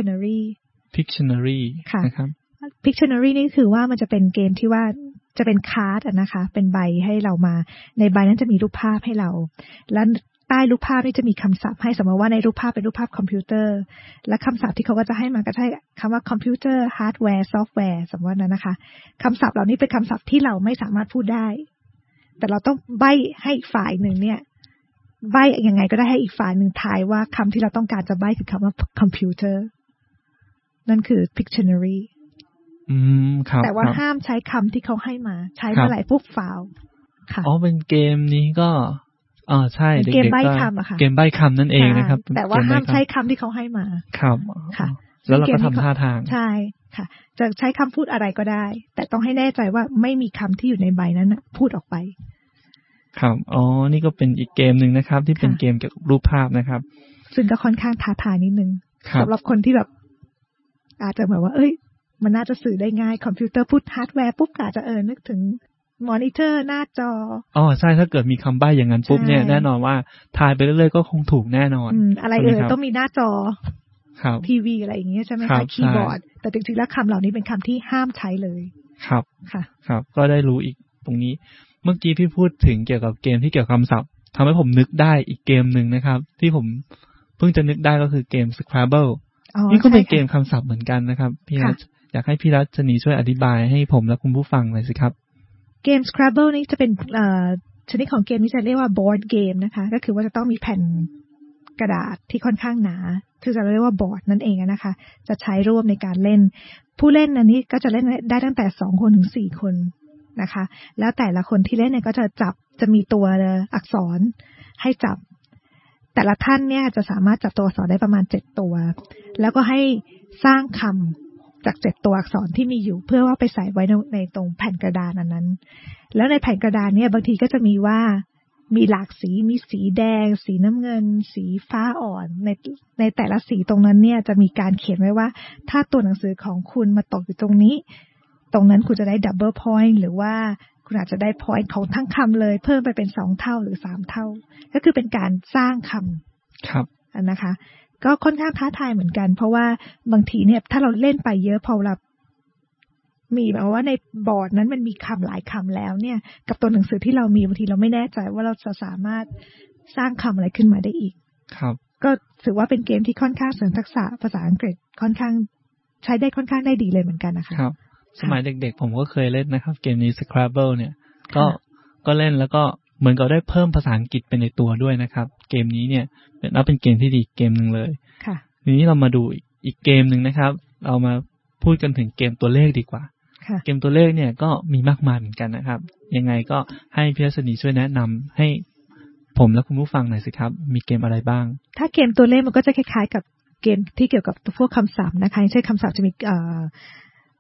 Pictionary นะครับ Pictionary นี่คือว่ามันจะเป็นเกมที่ว่าจะเป็นการ์ดนะคะเป็นใบให้เรามาในใบนั้นจะมีรูปภาพให้เราและใต้รูปภาพนี่จะมีคำศัพท์ให้สมมติว่าในรูปภาพเป็นรูปภาพคอมพิวเตอร์และคำศัพท์ที่เขาก็จะให้มาก็ใช่คำว่าคอมพิวเตอร์ฮาร์ดแวร์ซอฟต์แวร์สมมตินั้นนะคะคำศัพท์เหล่านี้เป็นคำศัพท์ที่เราไม่สามารถพูดได้แต่เราต้องใบ้ให้อีกฝ่ายหนึ่งเนี่ยใบ้ยังไงก็ได้ให้อีกฝ่ายหนึ่งทายว่าคำที่เราต้องการจะใบ้คือคำว่าคอมพิวเตอร์นั่นคือ Pictionary ครับแต่ว่าห้ามใช้คำที่เขาให้มาใช้เมื่อไหร่ปุ๊บฟาวค่ะอ๋อเป็นเกมนี้ก็ใช่เกมใบ้คำอะค่ะเกมใบ้คำนั่นเองนะครับแต่ว่าห้ามใช้คำที่เขาให้มาครับค่ะแล้วเราก็ทำท่าทางใช่ค่ะจะใช้คำพูดอะไรก็ได้แต่ต้องให้แน่ใจว่าไม่มีคำที่อยู่ในใบนั้นพูดออกไปครับอ๋อนี่ก็เป็นอีกเกมนึงนะครับที่เป็นเกมเกี่ยวกับรูปภาพนะครับซึ่งก็ค่อนข้างท้าทายนิดนึงสำหรับคนที่แบบอาจจะแบบว่ามันน่าจะสื่อได้ง่ายคอมพิวเตอร์พูดฮาร์ดแวร์ปุ๊บอาจจะนึกถึงมอนิเตอร์หน้าจอใช่ถ้าเกิดมีคำใบ้อย่างนั้นปุ๊บเนี่ยแน่นอนว่าทายไปเรื่อยๆก็คงถูกแน่นอนอะไรต้องมีหน้าจอทีวีอะไรอย่างเงี้ยใช่ไหมคะคีย์บอร์ดแต่จริงๆแล้วคำเหล่านี้เป็นคำที่ห้ามใช้เลยครับค่ะครับก็ได้รู้อีกตรงนี้เมื่อกี้พี่พูดถึงเกี่ยวกับเกมที่เกี่ยวกับคำศัพท์ทำให้ผมนึกได้อีกเกมหนึ่งนะครับที่ผมเพิ่งจะนึกได้ก็คือเกม Scrabble นี่ก็เป็นเกมคำศัพท์เหมือนกันนะครับพี่รัชอยากให้พี่รัชนีช่วยอธิบายให้ผมและคุณผู้ฟังหน่อยสิครับเกม Scrabble นี่จะเป็นชนิดของเกมที่จะเรียกว่า board game นะคะก็คือว่าจะต้องมีแผ่นกระดาษที่ค่อนข้างหนาคือจะเรียกว่าบอร์ดนั่นเองนะคะจะใช้ร่วมในการเล่นผู้เล่นอันนี้ก็จะเล่นได้ตั้งแต่2คนถึง4คนนะคะแล้วแต่ละคนที่เล่นเนี่ยก็จะมีตัวอักษรให้จับแต่ละท่านเนี่ยจะสามารถจับตัวอักษรได้ประมาณ7ตัวแล้วก็ให้สร้างคำจาก7ตัวอักษรที่มีอยู่เพื่อว่าไปใส่ไว้ในตรงแผ่นกระดานนั้นแล้วในแผ่นกระดานเนี่ยบางทีก็จะมีว่ามีหลากสีมีสีแดงสีน้ำเงินสีฟ้าอ่อนในแต่ละสีตรงนั้นเนี่ยจะมีการเขียนไว้ว่าถ้าตัวหนังสือของคุณมาตกอยู่ตรงนี้ตรงนั้นคุณจะได้ดับเบิลพอยต์หรือว่าคุณอาจจะได้พอยต์ของทั้งคำเลยเพิ่มไปเป็น2เท่าหรือ3เท่าก็คือเป็นการสร้างคำครับนะคะก็ค่อนข้างท้าทายเหมือนกันเพราะว่าบางทีเนี่ยถ้าเราเล่นไปเยอะพอเรามีแบบว่าในบอร์ดนั้นมันมีคำหลายคำแล้วเนี่ยกับตัวหนังสือที่เรามีบางทีเราไม่แน่ใจว่าเราจะสามารถสร้างคำอะไรขึ้นมาได้อีกครับก็ถือว่าเป็นเกมที่ค่อนข้างเสริมทักษะภาษาอังกฤษค่อนข้างใช้ได้ค่อนข้างได้ดีเลยเหมือนกันนะคะครับสมัยเด็กๆผมก็เคยเล่นนะครับเกมนี้ Scrabble เนี่ยก็เล่นแล้วก็เหมือนกับได้เพิ่มภาษาอังกฤษไปในตัวด้วยนะครับเกมนี้เนี่ยเป็นเกมที่ดีเกมนึงเลยค่ะทีนี้เรามาดูอีกเกมนึงนะครับเรามาพูดกันถึงเกมตัวเลขดีกว่าเกมตัวเลขเนี่ยก็มีมากมายเหมือนกันนะครับยังไงก็ให้พี่รัชนีช่วยแนะนำให้ผมและคุณผู้ฟังหน่อยสิครับมีเกมอะไรบ้างถ้าเกมตัวเลขมันก็จะคล้ายๆกับเกมที่เกี่ยวกับพวกคำศัพท์นะคะเช่นคำศัพท์จะมี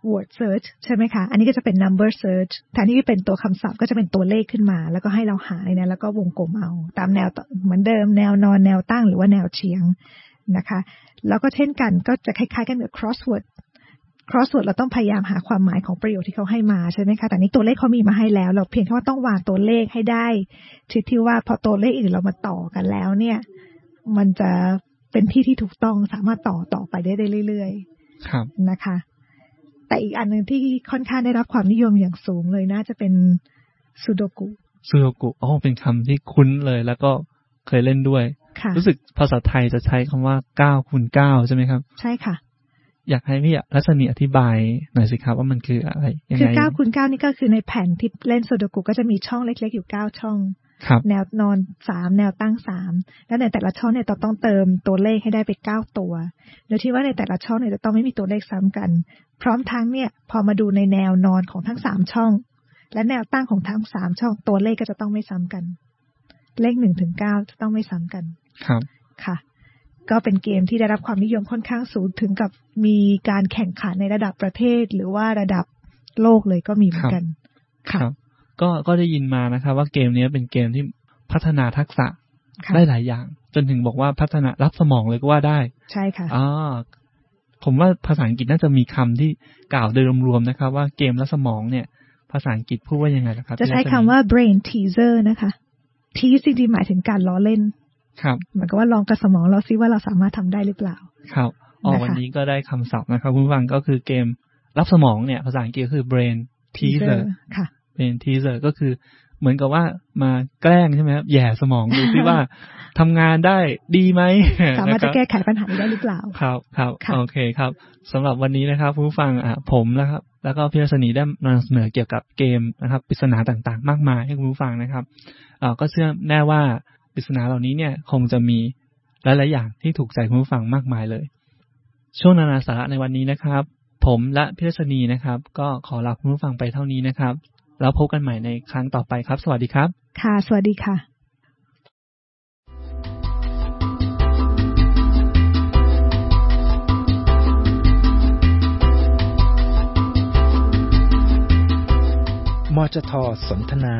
word search ใช่ไหมคะอันนี้ก็จะเป็น number search แทนที่จะเป็นตัวคำศัพท์ก็จะเป็นตัวเลขขึ้นมาแล้วก็ให้เราหาเนี่ยแล้วก็วงกลมเอาตามแนวเหมือนเดิมแนวนอนแนวตั้งหรือว่าแนวเฉียงนะคะแล้วก็เช่นกันก็จะคล้ายๆกันกับ crossword เราต้องพยายามหาความหมายของประโยคที่เขาให้มาใช่ไหมคะแต่นี้ตัวเลขเขามีมาให้แล้วเราเพียงแค่ว่าต้องวางตัวเลขให้ได้ที่ว่าพอตัวเลขอื่นเรามาต่อกันแล้วเนี่ยมันจะเป็นที่ถูกต้องสามารถต่อไปได้เรื่อยๆครับนะคะแต่อีกอันนึงที่ค่อนข้างได้รับความนิยมอย่างสูงเลยน่าจะเป็นซูโดกุอ๋อเป็นคำที่คุ้นเลยแล้วก็เคยเล่นด้วยรู้สึกภาษาไทยจะใช้คำว่า9 คูณ 9ใช่ไหมครับใช่ค่ะอยากให้พี่รัชนีอธิบายหน่อยสิครับว่ามันคืออะไรยังไงคือ9 คูณ 9นี่ก็คือในแผ่นที่เล่นซูโดกุก็จะมีช่องเล็กๆอยู่9ช่องแนวนอน3แนวตั้ง3แล้วในแต่ละช่องเนี่ยต้องเติมตัวเลขให้ได้ไป9ตัวโดยที่ว่าในแต่ละช่องเนี่ยจะต้องไม่มีตัวเลขซ้ำกันพร้อมทั้งเนี่ยพอมาดูในแนวนอนของทั้ง3ช่องและแนวตั้งของทั้ง3ช่องตัวเลขก็จะต้องไม่ซ้ำกันเลข1ถึง9จะต้องไม่ซ้ำกันครับค่ะก็เป็นเกมที่ได้รับความนิยมค่อนข้างสูงถึงกับมีการแข่งขันในระดับประเทศหรือว่าระดับโลกเลยก็มีเหมือนกันค่ะก็ได้ยินมานะครับว่าเกมนี้เป็นเกมที่พัฒนาทักษะได้หลายอย่างจนถึงบอกว่าพัฒนารับสมองเลยก็ว่าได้ใช่ค่ะผมว่าภาษาอังกฤษน่าจะมีคำที่กล่าวโดยรวมๆนะครับว่าเกมรับสมองเนี่ยภาษาอังกฤษพูดว่ายังไงนะครับจะใช้คำว่า brain teaser นะคะ tease จริงๆหมายถึงการล้อเล่นครับเหมือนกับว่าลองกับสมองเราซิว่าเราสามารถทำได้หรือเปล่าครับวันนี้ก็ได้คำศัพท์นะครับคุณผู้ฟังก็คือเกมรับสมองเนี่ยภาษาอังกฤษคือ brain teaser ค่ะ brain teaser ก็คือเหมือนกับว่ามาแกล้งใช่ไหมครับแย่สมองดูซิว่าทำงานได้ดีไหมสามารถจะแก้ไขปัญหาได้หรือเปล่าครับโอเคครับสำหรับวันนี้นะครับผู้ฟังผมนะครับแล้วก็พี่รัศนีได้นำเสนอเกี่ยวกับเกมนะครับปริศนาต่างๆมากมายให้คุณผู้ฟังนะครับก็เชื่อแน่ว่าปริศนาเหล่านี้เนี่ยคงจะมีหลายๆอย่างที่ถูกใจคุณผู้ฟังมากมายเลยช่วงนานาสาระในวันนี้นะครับผมและพี่รัศนีนะครับก็ขอลาคุณผู้ฟังไปเท่านี้นะครับแล้วพบกันใหม่ในครั้งต่อไปครับสวัสดีครับค่ะสวัสดีค่ะมจท.สนทนา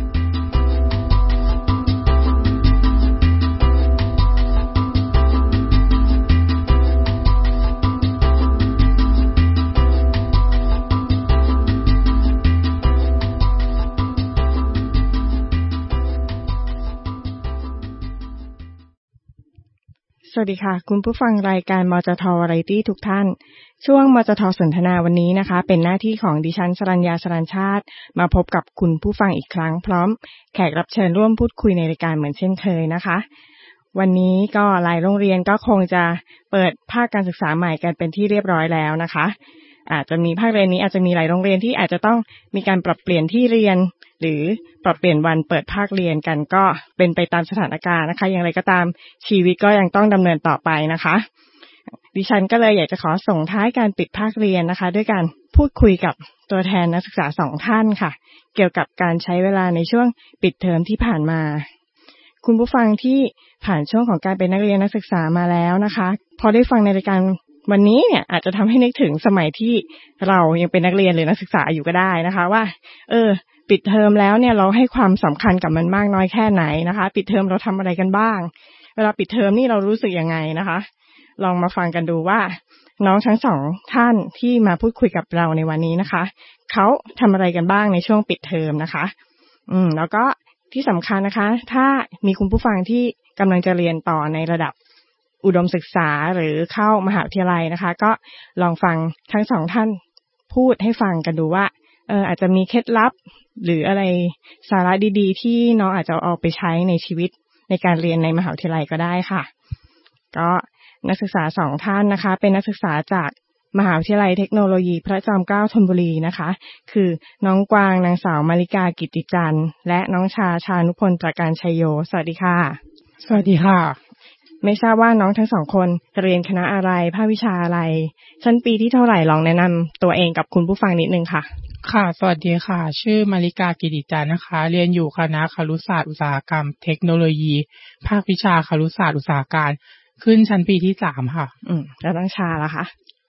สวัสดีค่ะคุณผู้ฟังรายการมจท.วาไรตี้ทุกท่านช่วงมจท.สนทนาวันนี้นะคะเป็นหน้าที่ของดิฉันสรัญญา สรัญชาติมาพบกับคุณผู้ฟังอีกครั้งพร้อมแขกรับเชิญร่วมพูดคุยในรายการเหมือนเช่นเคยนะคะวันนี้ก็หลายโรงเรียนก็คงจะเปิดภาคการศึกษาใหม่กันเป็นที่เรียบร้อยแล้วนะคะอาจจะมีภาคเรียนนี้อาจจะมีหลายโรงเรียนที่อาจจะต้องมีการปรับเปลี่ยนที่เรียนหรือปรับเปลี่ยนวันเปิดภาคเรียนกันก็เป็นไปตามสถานการณ์นะคะอย่างไรก็ตามชีวิตก็ยังต้องดำเนินต่อไปนะคะดิฉันก็เลยอยากจะขอส่งท้ายการปิดภาคเรียนนะคะด้วยการพูดคุยกับตัวแทนนักศึกษา2ท่านค่ะเกี่ยวกับการใช้เวลาในช่วงปิดเทอมที่ผ่านมาคุณผู้ฟังที่ผ่านช่วงของการเป็นนักเรียนนักศึกษามาแล้วนะคะพอได้ฟังในรายการวันนี้เนี่ยอาจจะทำให้นึกถึงสมัยที่เรายังเป็นนักเรียนหรือนักศึกษาอยู่ก็ได้นะคะว่าปิดเทอมแล้วเนี่ยเราให้ความสำคัญกับมันมากน้อยแค่ไหนนะคะปิดเทอมเราทำอะไรกันบ้างเวลาปิดเทอมนี่เรารู้สึกยังไงนะคะลองมาฟังกันดูว่าน้องทั้ง2ท่านที่มาพูดคุยกับเราในวันนี้นะคะเขาทำอะไรกันบ้างในช่วงปิดเทอมนะคะแล้วก็ที่สำคัญนะคะถ้ามีคุณผู้ฟังที่กำลังจะเรียนต่อในระดับอุดมศึกษาหรือเข้ามหาวิทยาลัยนะคะก็ลองฟังทั้ง2ท่านพูดให้ฟังกันดูว่าอาจจะมีเคล็ดลับหรืออะไรสาระดีๆที่น้องอาจจะเอาไปใช้ในชีวิตในการเรียนในมหาวิทยาลัยก็ได้ค่ะก็นักศึกษา2ท่านนะคะเป็นนักศึกษาจากมหาวิทยาลัยเทคโนโลยีพระจอมเกล้าธนบุรีนะคะคือน้องกวางนางสาวมาริกากิตติจันทร์และน้องชานุพลตระการชัยโยสวัสดีค่ะสวัสดีค่ะไม่ทราบว่าน้องทั้ง2คนเรียนคณะอะไรภาควิชาอะไรชั้นปีที่เท่าไหร่ลองแนะนำตัวเองกับคุณผู้ฟังนิดนึงค่ะค่ะสวัสดีค่ะชื่อมาริกากิติจันทร์นะคะเรียนอยู่คณะครุศาสตร์อุตสาหกรรมเทคโนโลยีภาควิชาครุศาสตร์อุตสาหการขึ้นชั้นปีที่3ค่ะแล้วน้องชาล่ะคะ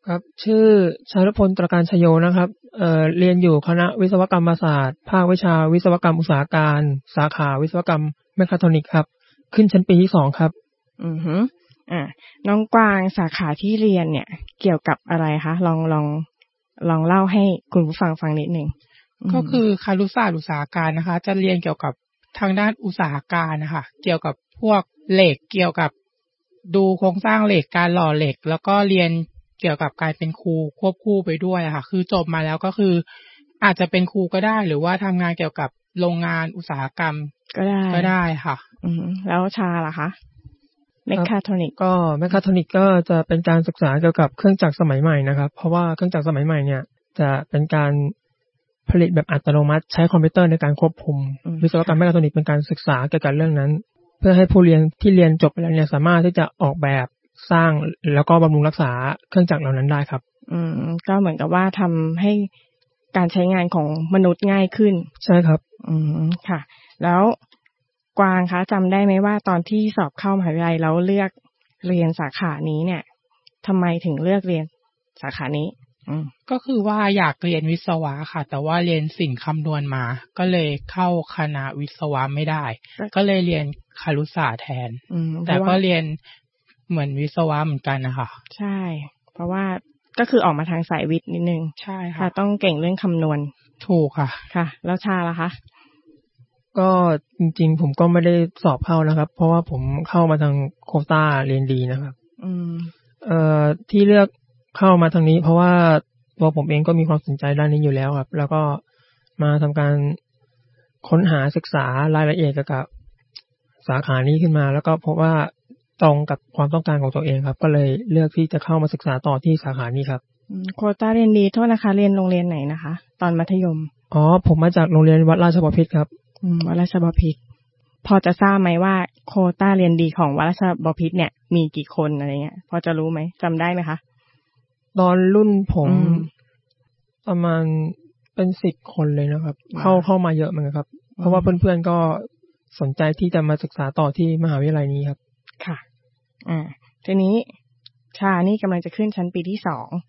ครับชื่อชาลุพลตระการชโยนะครับเรียนอยู่คณะวิศวกรรมศาสตร์ภาควิชาวิศวกรรมอุตสาหการสาขาวิศวกรรมแมคคาทรอนิกส์ครับขึ้นชั้นปีที่2ครับน้องกวางสาขาที่เรียนเนี่ยเกี่ยวกับอะไรคะลองเล่าให้คุณผู้ฟังฟังนิดนึงก็คือครุศาสตร์อุตสาหการนะคะจะเรียนเกี่ยวกับทางด้านอุตสาหการนะคะเกี่ยวกับพวกเหล็กเกี่ยวกับดูโครงสร้างเหล็กการหล่อเหล็กแล้วก็เรียนเกี่ยวกับการเป็นครูควบคู่ไปด้วยค่ะคือจบมาแล้วก็คืออาจจะเป็นครูก็ได้หรือว่าทำงานเกี่ยวกับโรงงานอุตสาหกรรมก็ได้ค่ะแล้วชาล่ะคะแมคคาทรอนิกก็แมคคาทรอนิกก็จะเป็นการศึกษาเกี่ยวกับเครื่องจักรสมัยใหม่นะครับเพราะว่าเครื่องจักรสมัยใหม่เนี่ยจะเป็นการผลิตแบบอัตโนมัติใช้คอมพิวเตอร์ในการควบคุมวิศวกรรมแมคคาทรอนิกเป็นการศึกษาเกี่ยวกับเรื่องนั้นเพื่อให้ผู้เรียนที่เรียนจบไปแล้วเนี่ยสามารถที่จะออกแบบสร้างแล้วก็บำรุงรักษาเครื่องจักรเหล่านั้นได้ครับก็เหมือนกับว่าทำให้การใช้งานของมนุษย์ง่ายขึ้นใช่ครับค่ะแล้วกวางคะจำได้ไหมว่าตอนที่สอบเข้ามหาวิทยาลัยแล้วเลือกเรียนสาขานี้เนี่ยทำไมถึงเลือกเรียนสาขานี้ก็คือว่าอยากเรียนวิศวะค่ะแต่ว่าเรียนสิ่งคำนวณมาก็เลยเข้าคณะวิศวะไม่ได้ก็เลยเรียนครุศาสตร์แทนแต่ก็เรียนเหมือนวิศวะเหมือนกันนะคะใช่เพราะว่าก็คือออกมาทางสายวิทย์นิดนึงใช่ค่ะต้องเก่งเรื่องคำนวณถูกค่ะค่ะแล้วชาล่ะคะก็จริงๆผมก็ไม่ได้สอบเข้านะครับเพราะว่าผมเข้ามาทางโควต้าเรียนดีนะครับที่เลือกเข้ามาทางนี้เพราะว่าตัวผมเองก็มีความสนใจด้านนี้อยู่แล้วครับแล้วก็มาทำการค้นหาศึกษารายละเอียดเกี่ยวกับสาขานี้ขึ้นมาแล้วก็พบว่าตรงกับความต้องการของตัวเองครับก็เลยเลือกที่จะเข้ามาศึกษาต่อที่สาขานี้ครับโควต้าเรียนดีโทษนะคะเรียนโรงเรียนไหนนะคะตอนมัธยมผมมาจากโรงเรียนวัดราชบพิตรครับวัดราชบพิตรพอจะทราบไหมว่าโควต้าเรียนดีของวัดราชบพิตรเนี่ยมีกี่คนอะไรเงี้ยพอจะรู้ไหมจำได้ไหมคะตอนรุ่นผมประมาณเป็น10 คนเลยนะครับเข้ามาเยอะเหมือนกันครับเพราะว่าเพื่อนๆก็สนใจที่จะมาศึกษาต่อที่มหาวิทยาลัยนี้ครับค่ะทีนี้ชานี่กำลังจะขึ้นชั้นปีที่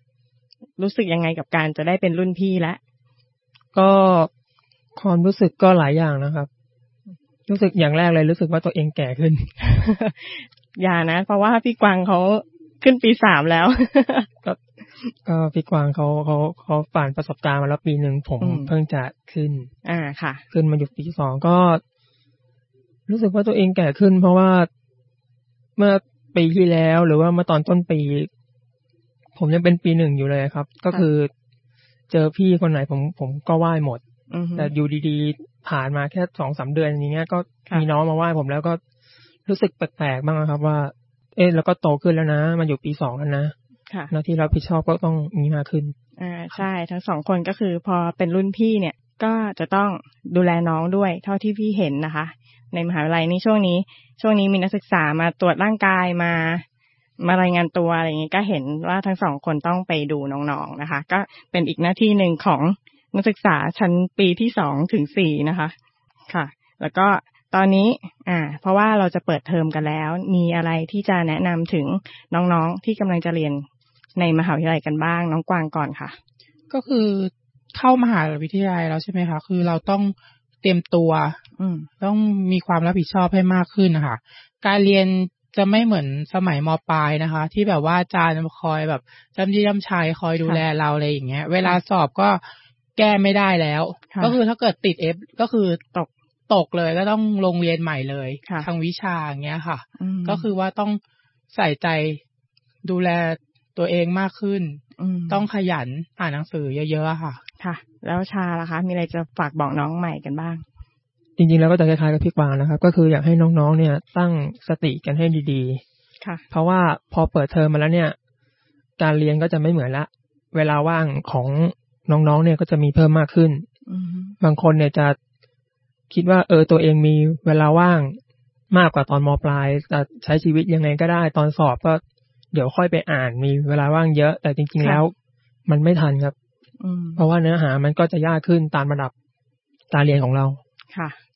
2รู้สึกยังไงกับการจะได้เป็นรุ่นพี่แล้วก็ความรู้สึกก็หลายอย่างนะครับรู้สึกอย่างแรกเลยรู้สึกว่าตัวเองแก่ขึ้นอย่านะเพราะว่าพี่กวางเขาขึ้นปี3แล้วก็พี่กวางเขาผ่านประสบการณ์มาแล้วปีนึงผมเพิ่งจะขึ้นค่ะขึ้นมาอยู่ปี2ก็รู้สึกว่าตัวเองแก่ขึ้นเพราะว่าเมื่อปีที่แล้วหรือว่าเมื่อตอนต้นปีผมยังเป็นปี1อยู่เลยครับก็คือเจอพี่คนไหนผมก็ไหว้หมดแต่อยู่ดีๆผ่านมาแค่ 2-3 เดือนอย่างเงี้ยก็มีน้องมาไหว้ผมแล้วก็รู้สึกแปลกๆบ้างครับว่าแล้วก็โตขึ้นแล้วนะมันอยู่ปี2แล้วนะหน้าที่รับผิดชอบก็ต้องมีมากขึ้นใช่ทั้ง2คนก็คือพอเป็นรุ่นพี่เนี่ยก็จะต้องดูแลน้องด้วยเท่าที่พี่เห็นนะคะในมหาวิทยาลัยนี้ช่วงนี้มีนักศึกษามาตรวจร่างกายมารายงานตัวอะไรอย่างงี้ก็เห็นว่าทั้ง2คนต้องไปดูน้องๆนะคะก็เป็นอีกหน้าที่นึงของนักศึกษาชั้นปีที่2ถึง4นะคะค่ะแล้วก็ตอนนี้เพราะว่าเราจะเปิดเทอมกันแล้วมีอะไรที่จะแนะนำถึงน้องๆที่กำลังจะเรียนในมหาวิทยาลัยกันบ้างน้องกวางก่อนค่ะก็คือเข้ามหาวิทยาลัยแล้วใช่ไหมคะคือเราต้องเตรียมตัวต้องมีความรับผิดชอบให้มากขึ้นนะคะการเรียนจะไม่เหมือนสมัยม.ปลายนะคะที่แบบว่าอาจารย์คอยแบบจำจี้จำชัยคอยดูแลเราอะไรอย่างเงี้ยเวลาสอบก็แก้ไม่ได้แล้วก็คือถ้าเกิดติด F ก็คือตกเลยก็ต้องลงเรียนใหม่เลยทางวิชาอย่างเงี้ยค่ะก็คือว่าต้องใส่ใจดูแลตัวเองมากขึ้นต้องขยันอ่านหนังสือเยอะๆค่ะค่ะแล้วชาล่ะคะมีอะไรจะฝากบอกน้องใหม่กันบ้างจริงๆแล้วก็จะคล้ายๆกับพี่กวางนะครับก็คืออยากให้น้องๆเนี่ยตั้งสติกันให้ดีๆค่ะเพราะว่าพอเปิดเทอมมาแล้วเนี่ยการเรียนก็จะไม่เหมือนละเวลาว่างของน้องๆเนี่ยก็จะมีเพิ่มมากขึ้นบางคนเนี่ยจะคิดว่าตัวเองมีเวลาว่างมากกว่าตอนม.ปลายจะใช้ชีวิตยังไงก็ได้ตอนสอบก็เดี๋ยวค่อยไปอ่านมีเวลาว่างเยอะแต่จริงๆแล้วมันไม่ทันครับเพราะว่าเนื้อหามันก็จะยากขึ้นตามระดับการเรียนของเราค่ะ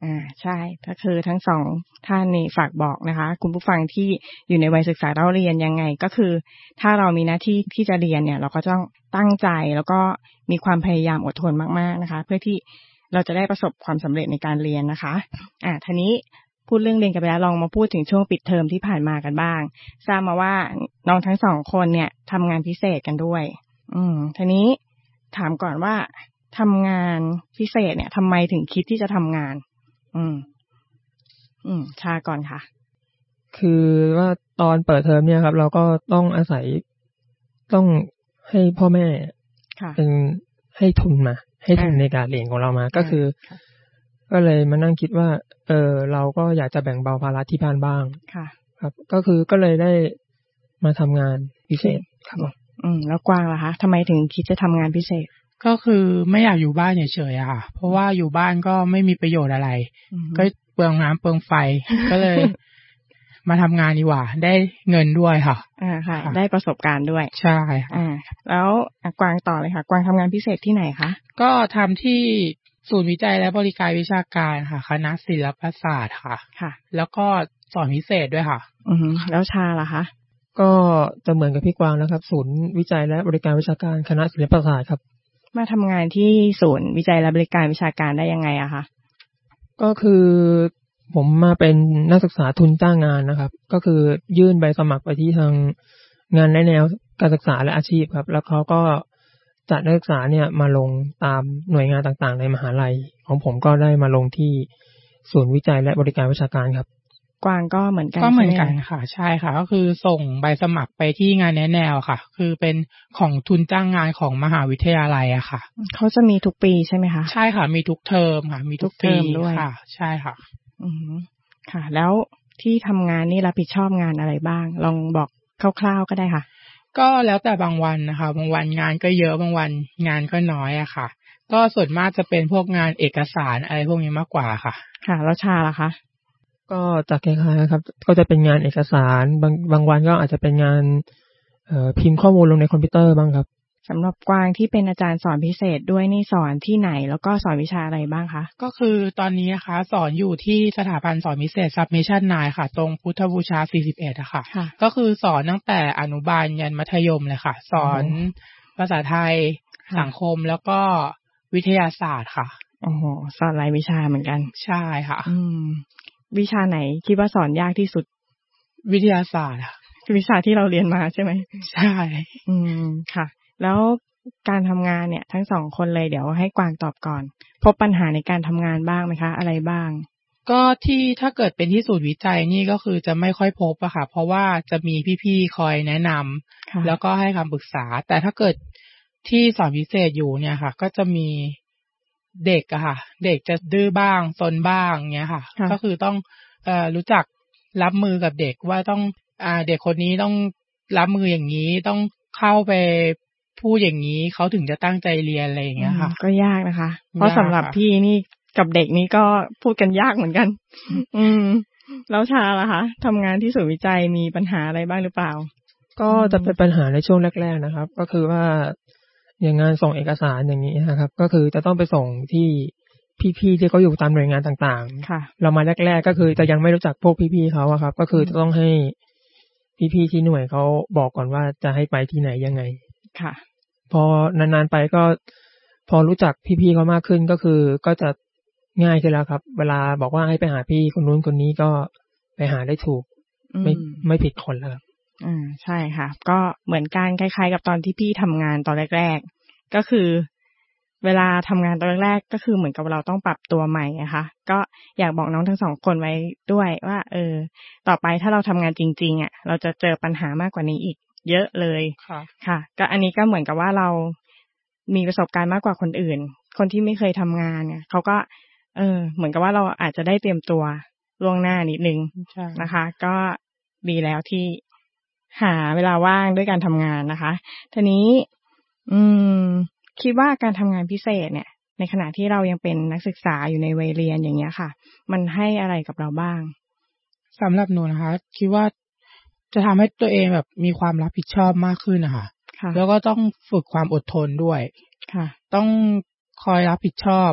ใช่ก็คือทั้งสองท่านนี่ฝากบอกนะคะคุณผู้ฟังที่อยู่ในวัยศึกษาเราเรียนยังไงก็คือถ้าเรามีหน้าที่ที่จะเรียนเนี่ยเราก็ต้องตั้งใจแล้วก็มีความพยายามอดทนมากๆนะคะเพื่อที่เราจะได้ประสบความสำเร็จในการเรียนนะคะทีนี้พูดเรื่องเรียนกันไปแล้วลองมาพูดถึงช่วงปิดเทอมที่ผ่านมากันบ้างทราบมาว่าน้องทั้งสองคนเนี่ยทำงานพิเศษกันด้วยทีนี้ถามก่อนว่าทำงานพิเศษเนี่ยทำไมถึงคิดที่จะทำงานชาก่อนค่ะคือว่าตอนเปิดเทอมเนี่ยครับเราก็ต้องอาศัยต้องให้พ่อแม่เป็นให้ทุนมาให้ทุนในการเรียนของเรามาก็คือก็เลยมานั่งคิดว่าเราก็อยากจะแบ่งเบาภาระที่บ้านบ้างครับก็คือก็เลยได้มาทำงานพิเศษครับแล้วกวางล่ะคะทำไมถึงคิดจะทำงานพิเศษก็คือไม่อยากอยู่บ้านเฉยๆค่ะเพราะว่าอยู่บ้านก็ไม่มีประโยชน์อะไรก็เปลืองน้ำเปลืองไฟก็เลยมาทำงานดีกว่าได้เงินด้วยค่ะค่ะได้ประสบการณ์ด้วยใช่แล้วกวางต่อเลยค่ะกวางทำงานพิเศษที่ไหนคะก็ทำที่ศูนย์วิจัยและบริการวิชาการค่ะคณะศิลปศาสตร์ค่ะแล้วก็สอนพิเศษด้วยค่ะแล้วชาล่ะคะก็จะเหมือนกับพี่กวางนะครับศูนย์วิจัยและบริการวิชาการคณะศิลปศาสตร์ครับมาทำงานที่ศูนย์วิจัยและบริการวิชาการได้ยังไงอะคะก็คือผมมาเป็นนักศึกษาทุนจ้างงานนะครับก็คือยื่นใบสมัครไปที่ทางงานแนวการศึกษาและอาชีพครับแล้วเขาก็จัดนักศึกษาเนี่ยมาลงตามหน่วยงานต่างๆในมหาลัยของผมก็ได้มาลงที่ศูนย์วิจัยและบริการวิชาการครับกวางก็เหมือนกันค่ะใช่ค่ะก็คือส่งใบสมัครไปที่งานแนวค่ะคือเป็นของทุนจ้างงานของมหาวิทยาลัยอะค่ะเขาจะมีทุกปีใช่ไหมคะใช่ค่ะมีทุกเทอมค่ะมีทุกเทอมด้วยค่ะใช่ค่ะค่ะแล้วที่ทำงานนี่รับผิดชอบงานอะไรบ้างลองบอกคร่าวๆก็ได้ค่ะก็แล้วแต่บางวันนะคะบางวันงานก็เยอะบางวันงานก็น้อยอะค่ะก็ส่วนมากจะเป็นพวกงานเอกสารอะไรพวกนี้มากกว่าค่ะค่ะแล้วชาล่ะคะก็จะคล้ายๆครับก็จะเป็นงานเอกสารบางวันก็อาจจะเป็นงานพิมพ์ข้อมูลลงในคอมพิวเตอร์บ้างครับสำหรับกวางที่เป็นอาจารย์สอนพิเศษด้วยนี่สอนที่ไหนแล้วก็สอนวิชาอะไรบ้างคะก็คือตอนนี้นะคะสอนอยู่ที่สถาบันสอนพิเศษ Submission 9 ค่ะตรงพุทธบูชา41อะค่ะก็คือสอนตั้งแต่อนุบาลยันมัธยมเลยค่ะสอนภาษาไทยสังคมแล้วก็วิทยาศาสตร์ค่ะโอ้โหสอนหลายวิชาเหมือนกันใช่ค่ะวิชาไหนคิดว่าสอนยากที่สุดวิทยาศาสตร์คือวิชาที่เราเรียนมาใช่ไหมใช่ค่ะแล้วการทำงานเนี่ยทั้งสองคนเลยเดี๋ยวให้กวางตอบก่อนพบปัญหาในการทำงานบ้างไหมคะอะไรบ้างก็ที่ถ้าเกิดเป็นที่ศูนย์วิจัยนี่ก็คือจะไม่ค่อยพบอะค่ะเพราะว่าจะมีพี่ๆคอยแนะนำแล้วก็ให้คำปรึกษาแต่ถ้าเกิดที่สอนพิเศษอยู่เนี่ยค่ะก็จะมีเด็กอะค่ะเด็กจะดื้อบ้างซนบ้างเงี้ยค่ะก็คือต้องรู้จักรับมือกับเด็กว่าต้องเด็กคนนี้ต้องรับมืออย่างนี้ต้องเข้าไปพูดอย่างนี้เขาถึงจะตั้งใจเรียนอะไรอย่างเงี้ยค่ะก็ยากนะคะเพราะสำหรับพี่นี่กับเด็กนี่ก็พูดกันยากเหมือนกันแล้วชาล่ะคะทำงานที่ศูนย์วิจัยมีปัญหาอะไรบ้างหรือเปล่าก็จะเป็นปัญหาในช่วงแรกๆนะครับก็คือว่าอย่างงานส่งเอกสารอย่างนี้นะครับก็คือจะต้องไปส่งที่พี่ๆที่เขาอยู่ตามหน่วยงานต่างๆค่ะเรามาแรกๆก็คือจะยังไม่รู้จักพวกพี่ๆเขาอะครับก็คือจะต้องให้พี่ๆที่หน่วยเขาบอกก่อนว่าจะให้ไปที่ไหนยังไงค่ะพอนานๆไปก็พอรู้จักพี่ๆเขามากขึ้นก็คือก็จะง่ายขึ้นแล้วครับเวลาบอกว่าให้ไปหาพี่คนนู้นคนนี้ก็ไปหาได้ถูกไม่ผิดคนแล้วใช่ค่ะก็เหมือนกันคล้ายๆกับตอนที่พี่ทำงานตอนแรกๆก็คือเวลาทำงานตอนแรกๆก็คือเหมือนกับเราต้องปรับตัวใหม่นะคะก็อยากบอกน้องทั้งสองคนไว้ด้วยว่าต่อไปถ้าเราทำงานจริงๆเราจะเจอปัญหามากกว่านี้อีกเยอะเลยค่ะก็อันนี้ก็เหมือนกับว่าเรามีประสบการณ์มากกว่าคนอื่นคนที่ไม่เคยทำงานเนี่ยเขาก็เหมือนกับว่าเราอาจจะได้เตรียมตัวล่วงหน้านิดนึงนะคะก็ดีแล้วที่หาเวลาว่างด้วยการทำงานนะคะทีนี้คิดว่าการทำงานพิเศษเนี่ยในขณะที่เรายังเป็นนักศึกษาอยู่ในวัยเรียนอย่างเงี้ยค่ะมันให้อะไรกับเราบ้างสำหรับหนูนะคะคิดว่าจะทำให้ตัวเองแบบมีความรับผิดชอบมากขึ้นนะคะแล้วก็ต้องฝึกความอดทนด้วยค่ะต้องคอยรับผิดชอบ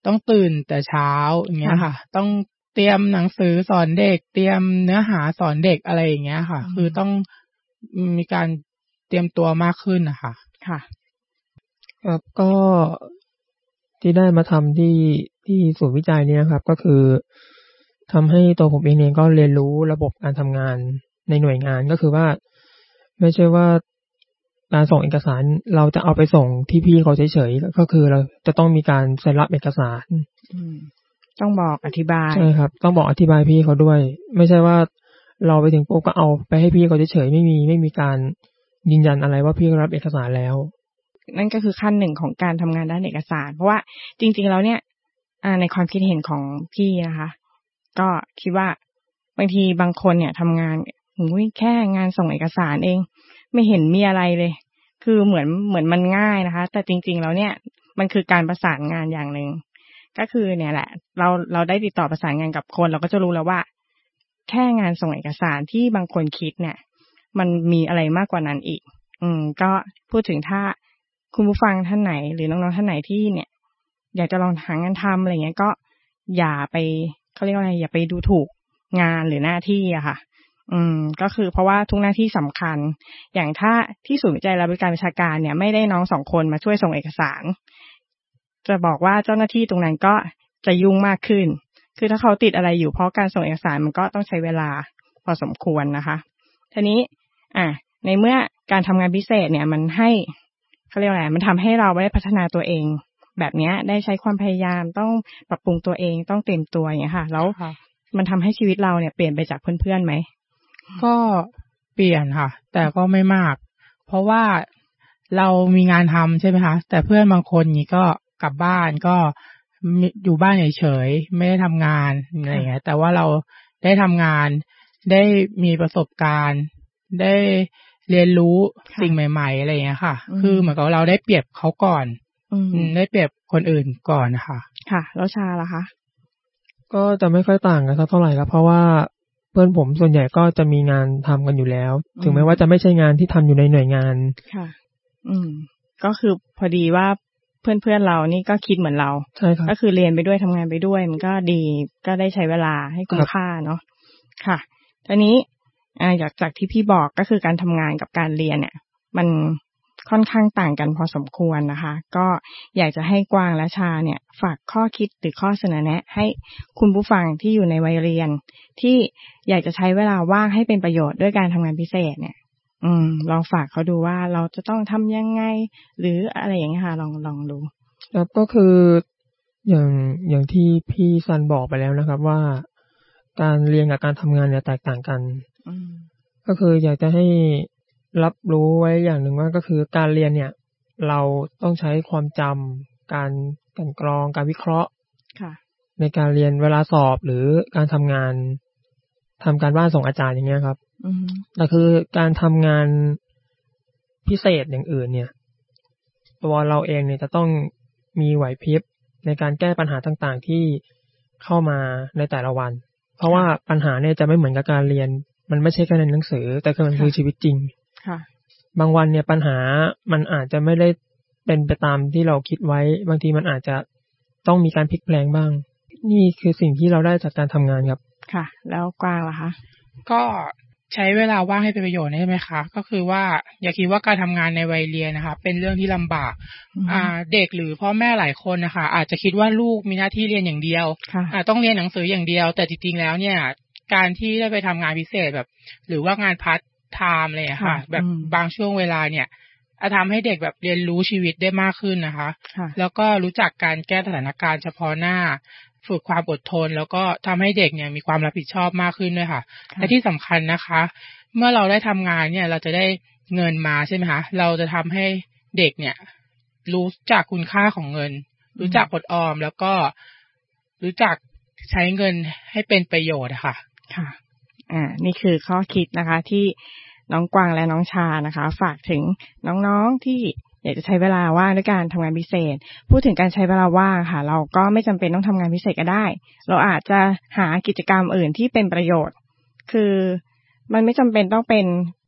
ต้องตื่นแต่เช้าอย่างเงี้ยค่ะต้องเตรียมหนังสือสอนเด็กเตรียมเนื้อหาสอนเด็กอะไรอย่างเงี้ยค่ะคือต้องมีการเตรียมตัวมากขึ้นนะคะค่ะครับก็ที่ได้มาทำที่ศูนย์วิจัยนี้นะครับก็คือทำให้ตัวผมเองก็เรียนรู้ระบบการทำงานในหน่วยงานก็คือว่าไม่ใช่ว่าการส่งเอกสารเราจะเอาไปส่งที่พี่เขาเฉยๆก็คือเราจะต้องมีการเซ็นรับเอกสารต้องบอกอธิบายใช่ครับต้องบอกอธิบายพี่เขาด้วยไม่ใช่ว่าเราไปถึงปุ๊บก็เอาไปให้พี่เขาเฉยๆไม่มีการยืนยันอะไรว่าพี่รับเอกสารแล้วนั่นก็คือขั้นหนึ่งของการทำงานด้านเอกสารเพราะว่าจริงๆแล้วเนี่ยในความคิดเห็นของพี่นะคะก็คิดว่าบางทีบางคนเนี่ยทำงานแค่งานส่งเอกสารเองไม่เห็นมีอะไรเลยคือเหมือนมันง่ายนะคะแต่จริงๆแล้วเนี่ยมันคือการประสานงานอย่างหนึ่งก็คือเนี่ยแหละเราได้ติดต่อประสานงานกับคนเราก็จะรู้แล้วว่าแค่งานส่งเอกสารที่บางคนคิดเนี่ยมันมีอะไรมากกว่านั้นอีกก็พูดถึงถ้าคุณผู้ฟังท่านไหนหรือน้องๆท่านไหนที่เนี่ยอยากจะลองหางานทำอะไรเงี้ยก็อย่าไปเขาเรียกว่าอะไรอย่าไปดูถูกงานหรือหน้าที่อะค่ะก็คือเพราะว่าทุกหน้าที่สำคัญอย่างถ้าที่ศูนย์วิจัยและบริการวิชาการเนี่ยไม่ได้น้อง2คนมาช่วยส่งเอกสารจะบอกว่าเจ้าหน้าที่ตรงนั้นก็จะยุ่งมากขึ้นคือถ้าเขาติดอะไรอยู่เพราะการส่งเอกสารมันก็ต้องใช้เวลาพอสมควรนะคะทีนี้ในเมื่อการทำงานพิเศษเนี่ยมันให้เขาเรียกอะไรมันทำให้เราได้พัฒนาตัวเองแบบนี้ได้ใช้ความพยายามต้องปรับปรุงตัวเองต้องเตรียมตัวอย่างเงี้ยค่ะแล้วมันทำให้ชีวิตเราเนี่ยเปลี่ยนไปจากเพื่อนๆไหมก็เปลี่ยนค่ะแต่ก็ไม่มากเพราะว่าเรามีงานทำใช่ไหมคะแต่เพื่อนบางคนนี่ก็กลับบ้านก็อยู่บ้านเฉยๆไม่ได้ทำงานอะไรอย่างเงี้ยแต่ว่าเราได้ทำงานได้มีประสบการณ์ได้เรียนรู้สิ่งใหม่ๆอะไรอย่างเงี้ยค่ะคือเหมือนกับเราได้เปรียบเขาก่อนได้เปรียบคนอื่นก่อนนะคะค่ะแล้วชาล่ะคะก็จะไม่ค่อยต่างกันเท่าไหร่ครับเพราะว่าเพื่อนผมส่วนใหญ่ก็จะมีงานทำกันอยู่แล้วถึงแม้ว่าจะไม่ใช่งานที่ทำอยู่ในหน่วยงานค่ะก็คือพอดีว่าเพื่อนๆเรานี่ก็คิดเหมือนเราใช่ครับก็คือเรียนไปด้วยทำงานไปด้วยมันก็ดีก็ได้ใช้เวลาให้คุ้มค่าเนาะค่ะทีนี้จากที่พี่บอกก็คือการทำงานกับการเรียนเนี่ยมันค่อนข้างต่างกันพอสมควรนะคะก็อยากจะให้กวางและชาเนี่ยฝากข้อคิดหรือข้อเสนอแนะให้คุณผู้ฟังที่อยู่ในวัยเรียนที่อยากจะใช้เวลาว่างให้เป็นประโยชน์ด้วยการทำงานพิเศษเนี่ยลองฝากเขาดูว่าเราจะต้องทำยังไงหรืออะไรอย่างเงี้ยค่ะลองดูครับก็คืออย่างที่พี่ซันบอกไปแล้วนะครับว่าการเรียนกับการทำงานเนี่ยแตกต่างกันก็คืออยากจะให้รับรู้ไว้อย่างหนึ่งว่าก็คือการเรียนเนี่ยเราต้องใช้ความจำการกันกรองการวิเคราะห์ในการเรียนเวลาสอบหรือการทำงานทำการบ้านส่งอาจารย์อย่างเงี้ยครับแต่คือการทำงานพิเศษอย่างอื่นเนี่ยตัวเราเองเนี่ยจะต้องมีไหวพริบในการแก้ปัญหาต่างๆที่เข้ามาในแต่ละวันเพราะว่าปัญหาเนี่ยจะไม่เหมือนกับการเรียนมันไม่ใช่แค่ในหนังสือแต่คือมันคือชีวิตจริงบางวันเนี่ยปัญหามันอาจจะไม่ได้เป็นไปตามที่เราคิดไว้บางทีมันอาจจะต้องมีการพลิกแปลงบ้างนี่คือสิ่งที่เราได้จากการทำงานครับค่ะแล้วกวางล่ะคะก็ใช้เวลาว่างให้เป็นประโยชน์ใช่ไหมคะก็คือว่าอย่าคิดว่าการทำงานในวัยเรียนนะคะเป็นเรื่องที่ลำบากเด็กหรือพ่อแม่หลายคนนะคะอาจจะคิดว่าลูกมีหน้าที่เรียนอย่างเดียวต้องเรียนหนังสืออย่างเดียวแต่จริงๆแล้วเนี่ยการที่ได้ไปทำงานพิเศษแบบหรือว่างานพาร์ทไทม์เลยค่ะแบบบางช่วงเวลาเนี่ยทำให้เด็กแบบเรียนรู้ชีวิตได้มากขึ้นนะคะแล้วก็รู้จักการแก้สถานการณ์เฉพาะหน้าฝึกความอดทนแล้วก็ทำให้เด็กเนี่ยมีความรับผิดชอบมากขึ้นด้วยค่ะและที่สำคัญนะคะเมื่อเราได้ทำงานเนี่ยเราจะได้เงินมาใช่ไหมคะเราจะทำให้เด็กเนี่ยรู้จักคุณค่าของเงินรู้จักอดออมแล้วก็รู้จักใช้เงินให้เป็นประโยชน์ค่ะค่ะนี่คือข้อคิดนะคะที่น้องกวางและน้องชานะคะฝากถึงน้องๆที่อยากจะใช้เวลาว่างด้วยการทำงานพิเศษพูดถึงการใช้เวลาว่างค่ะเราก็ไม่จำเป็นต้องทำงานพิเศษก็ได้เราอาจจะหากิจกรรมอื่นที่เป็นประโยชน์คือมันไม่จำเป็นต้องเป็น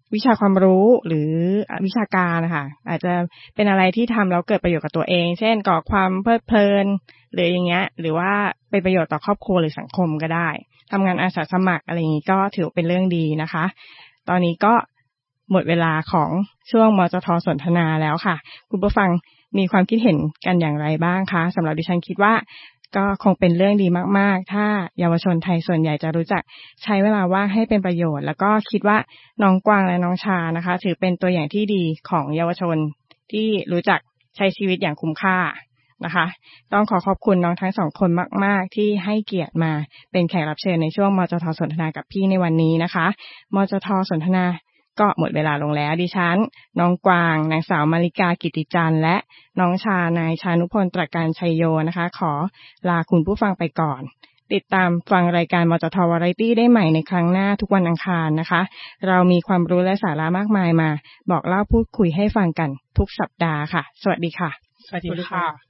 วิชาความรู้หรือวิชาการนะคะอาจจะเป็นอะไรที่ทำแล้วเกิดประโยชน์กับตัวเองเช่นก่อความเพลิดเพลินหรืออย่างเงี้ยหรือว่าเป็นประโยชน์ต่อครอบครัวหรือสังคมก็ได้ทำงานอาสาสมัครอะไรอย่างนี้ก็ถือเป็นเรื่องดีนะคะตอนนี้ก็หมดเวลาของช่วงมจท.สนทนาแล้วค่ะคุณผู้ฟังมีความคิดเห็นกันอย่างไรบ้างคะสำหรับดิฉันคิดว่าก็คงเป็นเรื่องดีมากๆถ้าเยาวชนไทยส่วนใหญ่จะรู้จักใช้เวลาว่างให้เป็นประโยชน์แล้วก็คิดว่าน้องกวางและน้องชานะคะถือเป็นตัวอย่างที่ดีของเยาวชนที่รู้จักใช้ชีวิตอย่างคุ้มค่านะคะต้องขอบคุณน้องทั้งสองคนมากๆที่ให้เกียรติมาเป็นแขกรับเชิญในช่วงมจท.สนทนากับพี่ในวันนี้นะคะมจท.สนทนาก็หมดเวลาลงแล้วดิฉันน้องกวางนางสาวมาริกากิติจันทร์และน้องชานายชานุพลตระการชัยโยนะคะขอลาคุณผู้ฟังไปก่อนติดตามฟังรายการมจท.วาไรตี้ได้ใหม่ในครั้งหน้าทุกวันอังคารนะคะเรามีความรู้และสาระมากมายมาบอกเล่าพูดคุยให้ฟังกันทุกสัปดาห์ค่ะสวัสดีค่ะสวัสดีค่ะ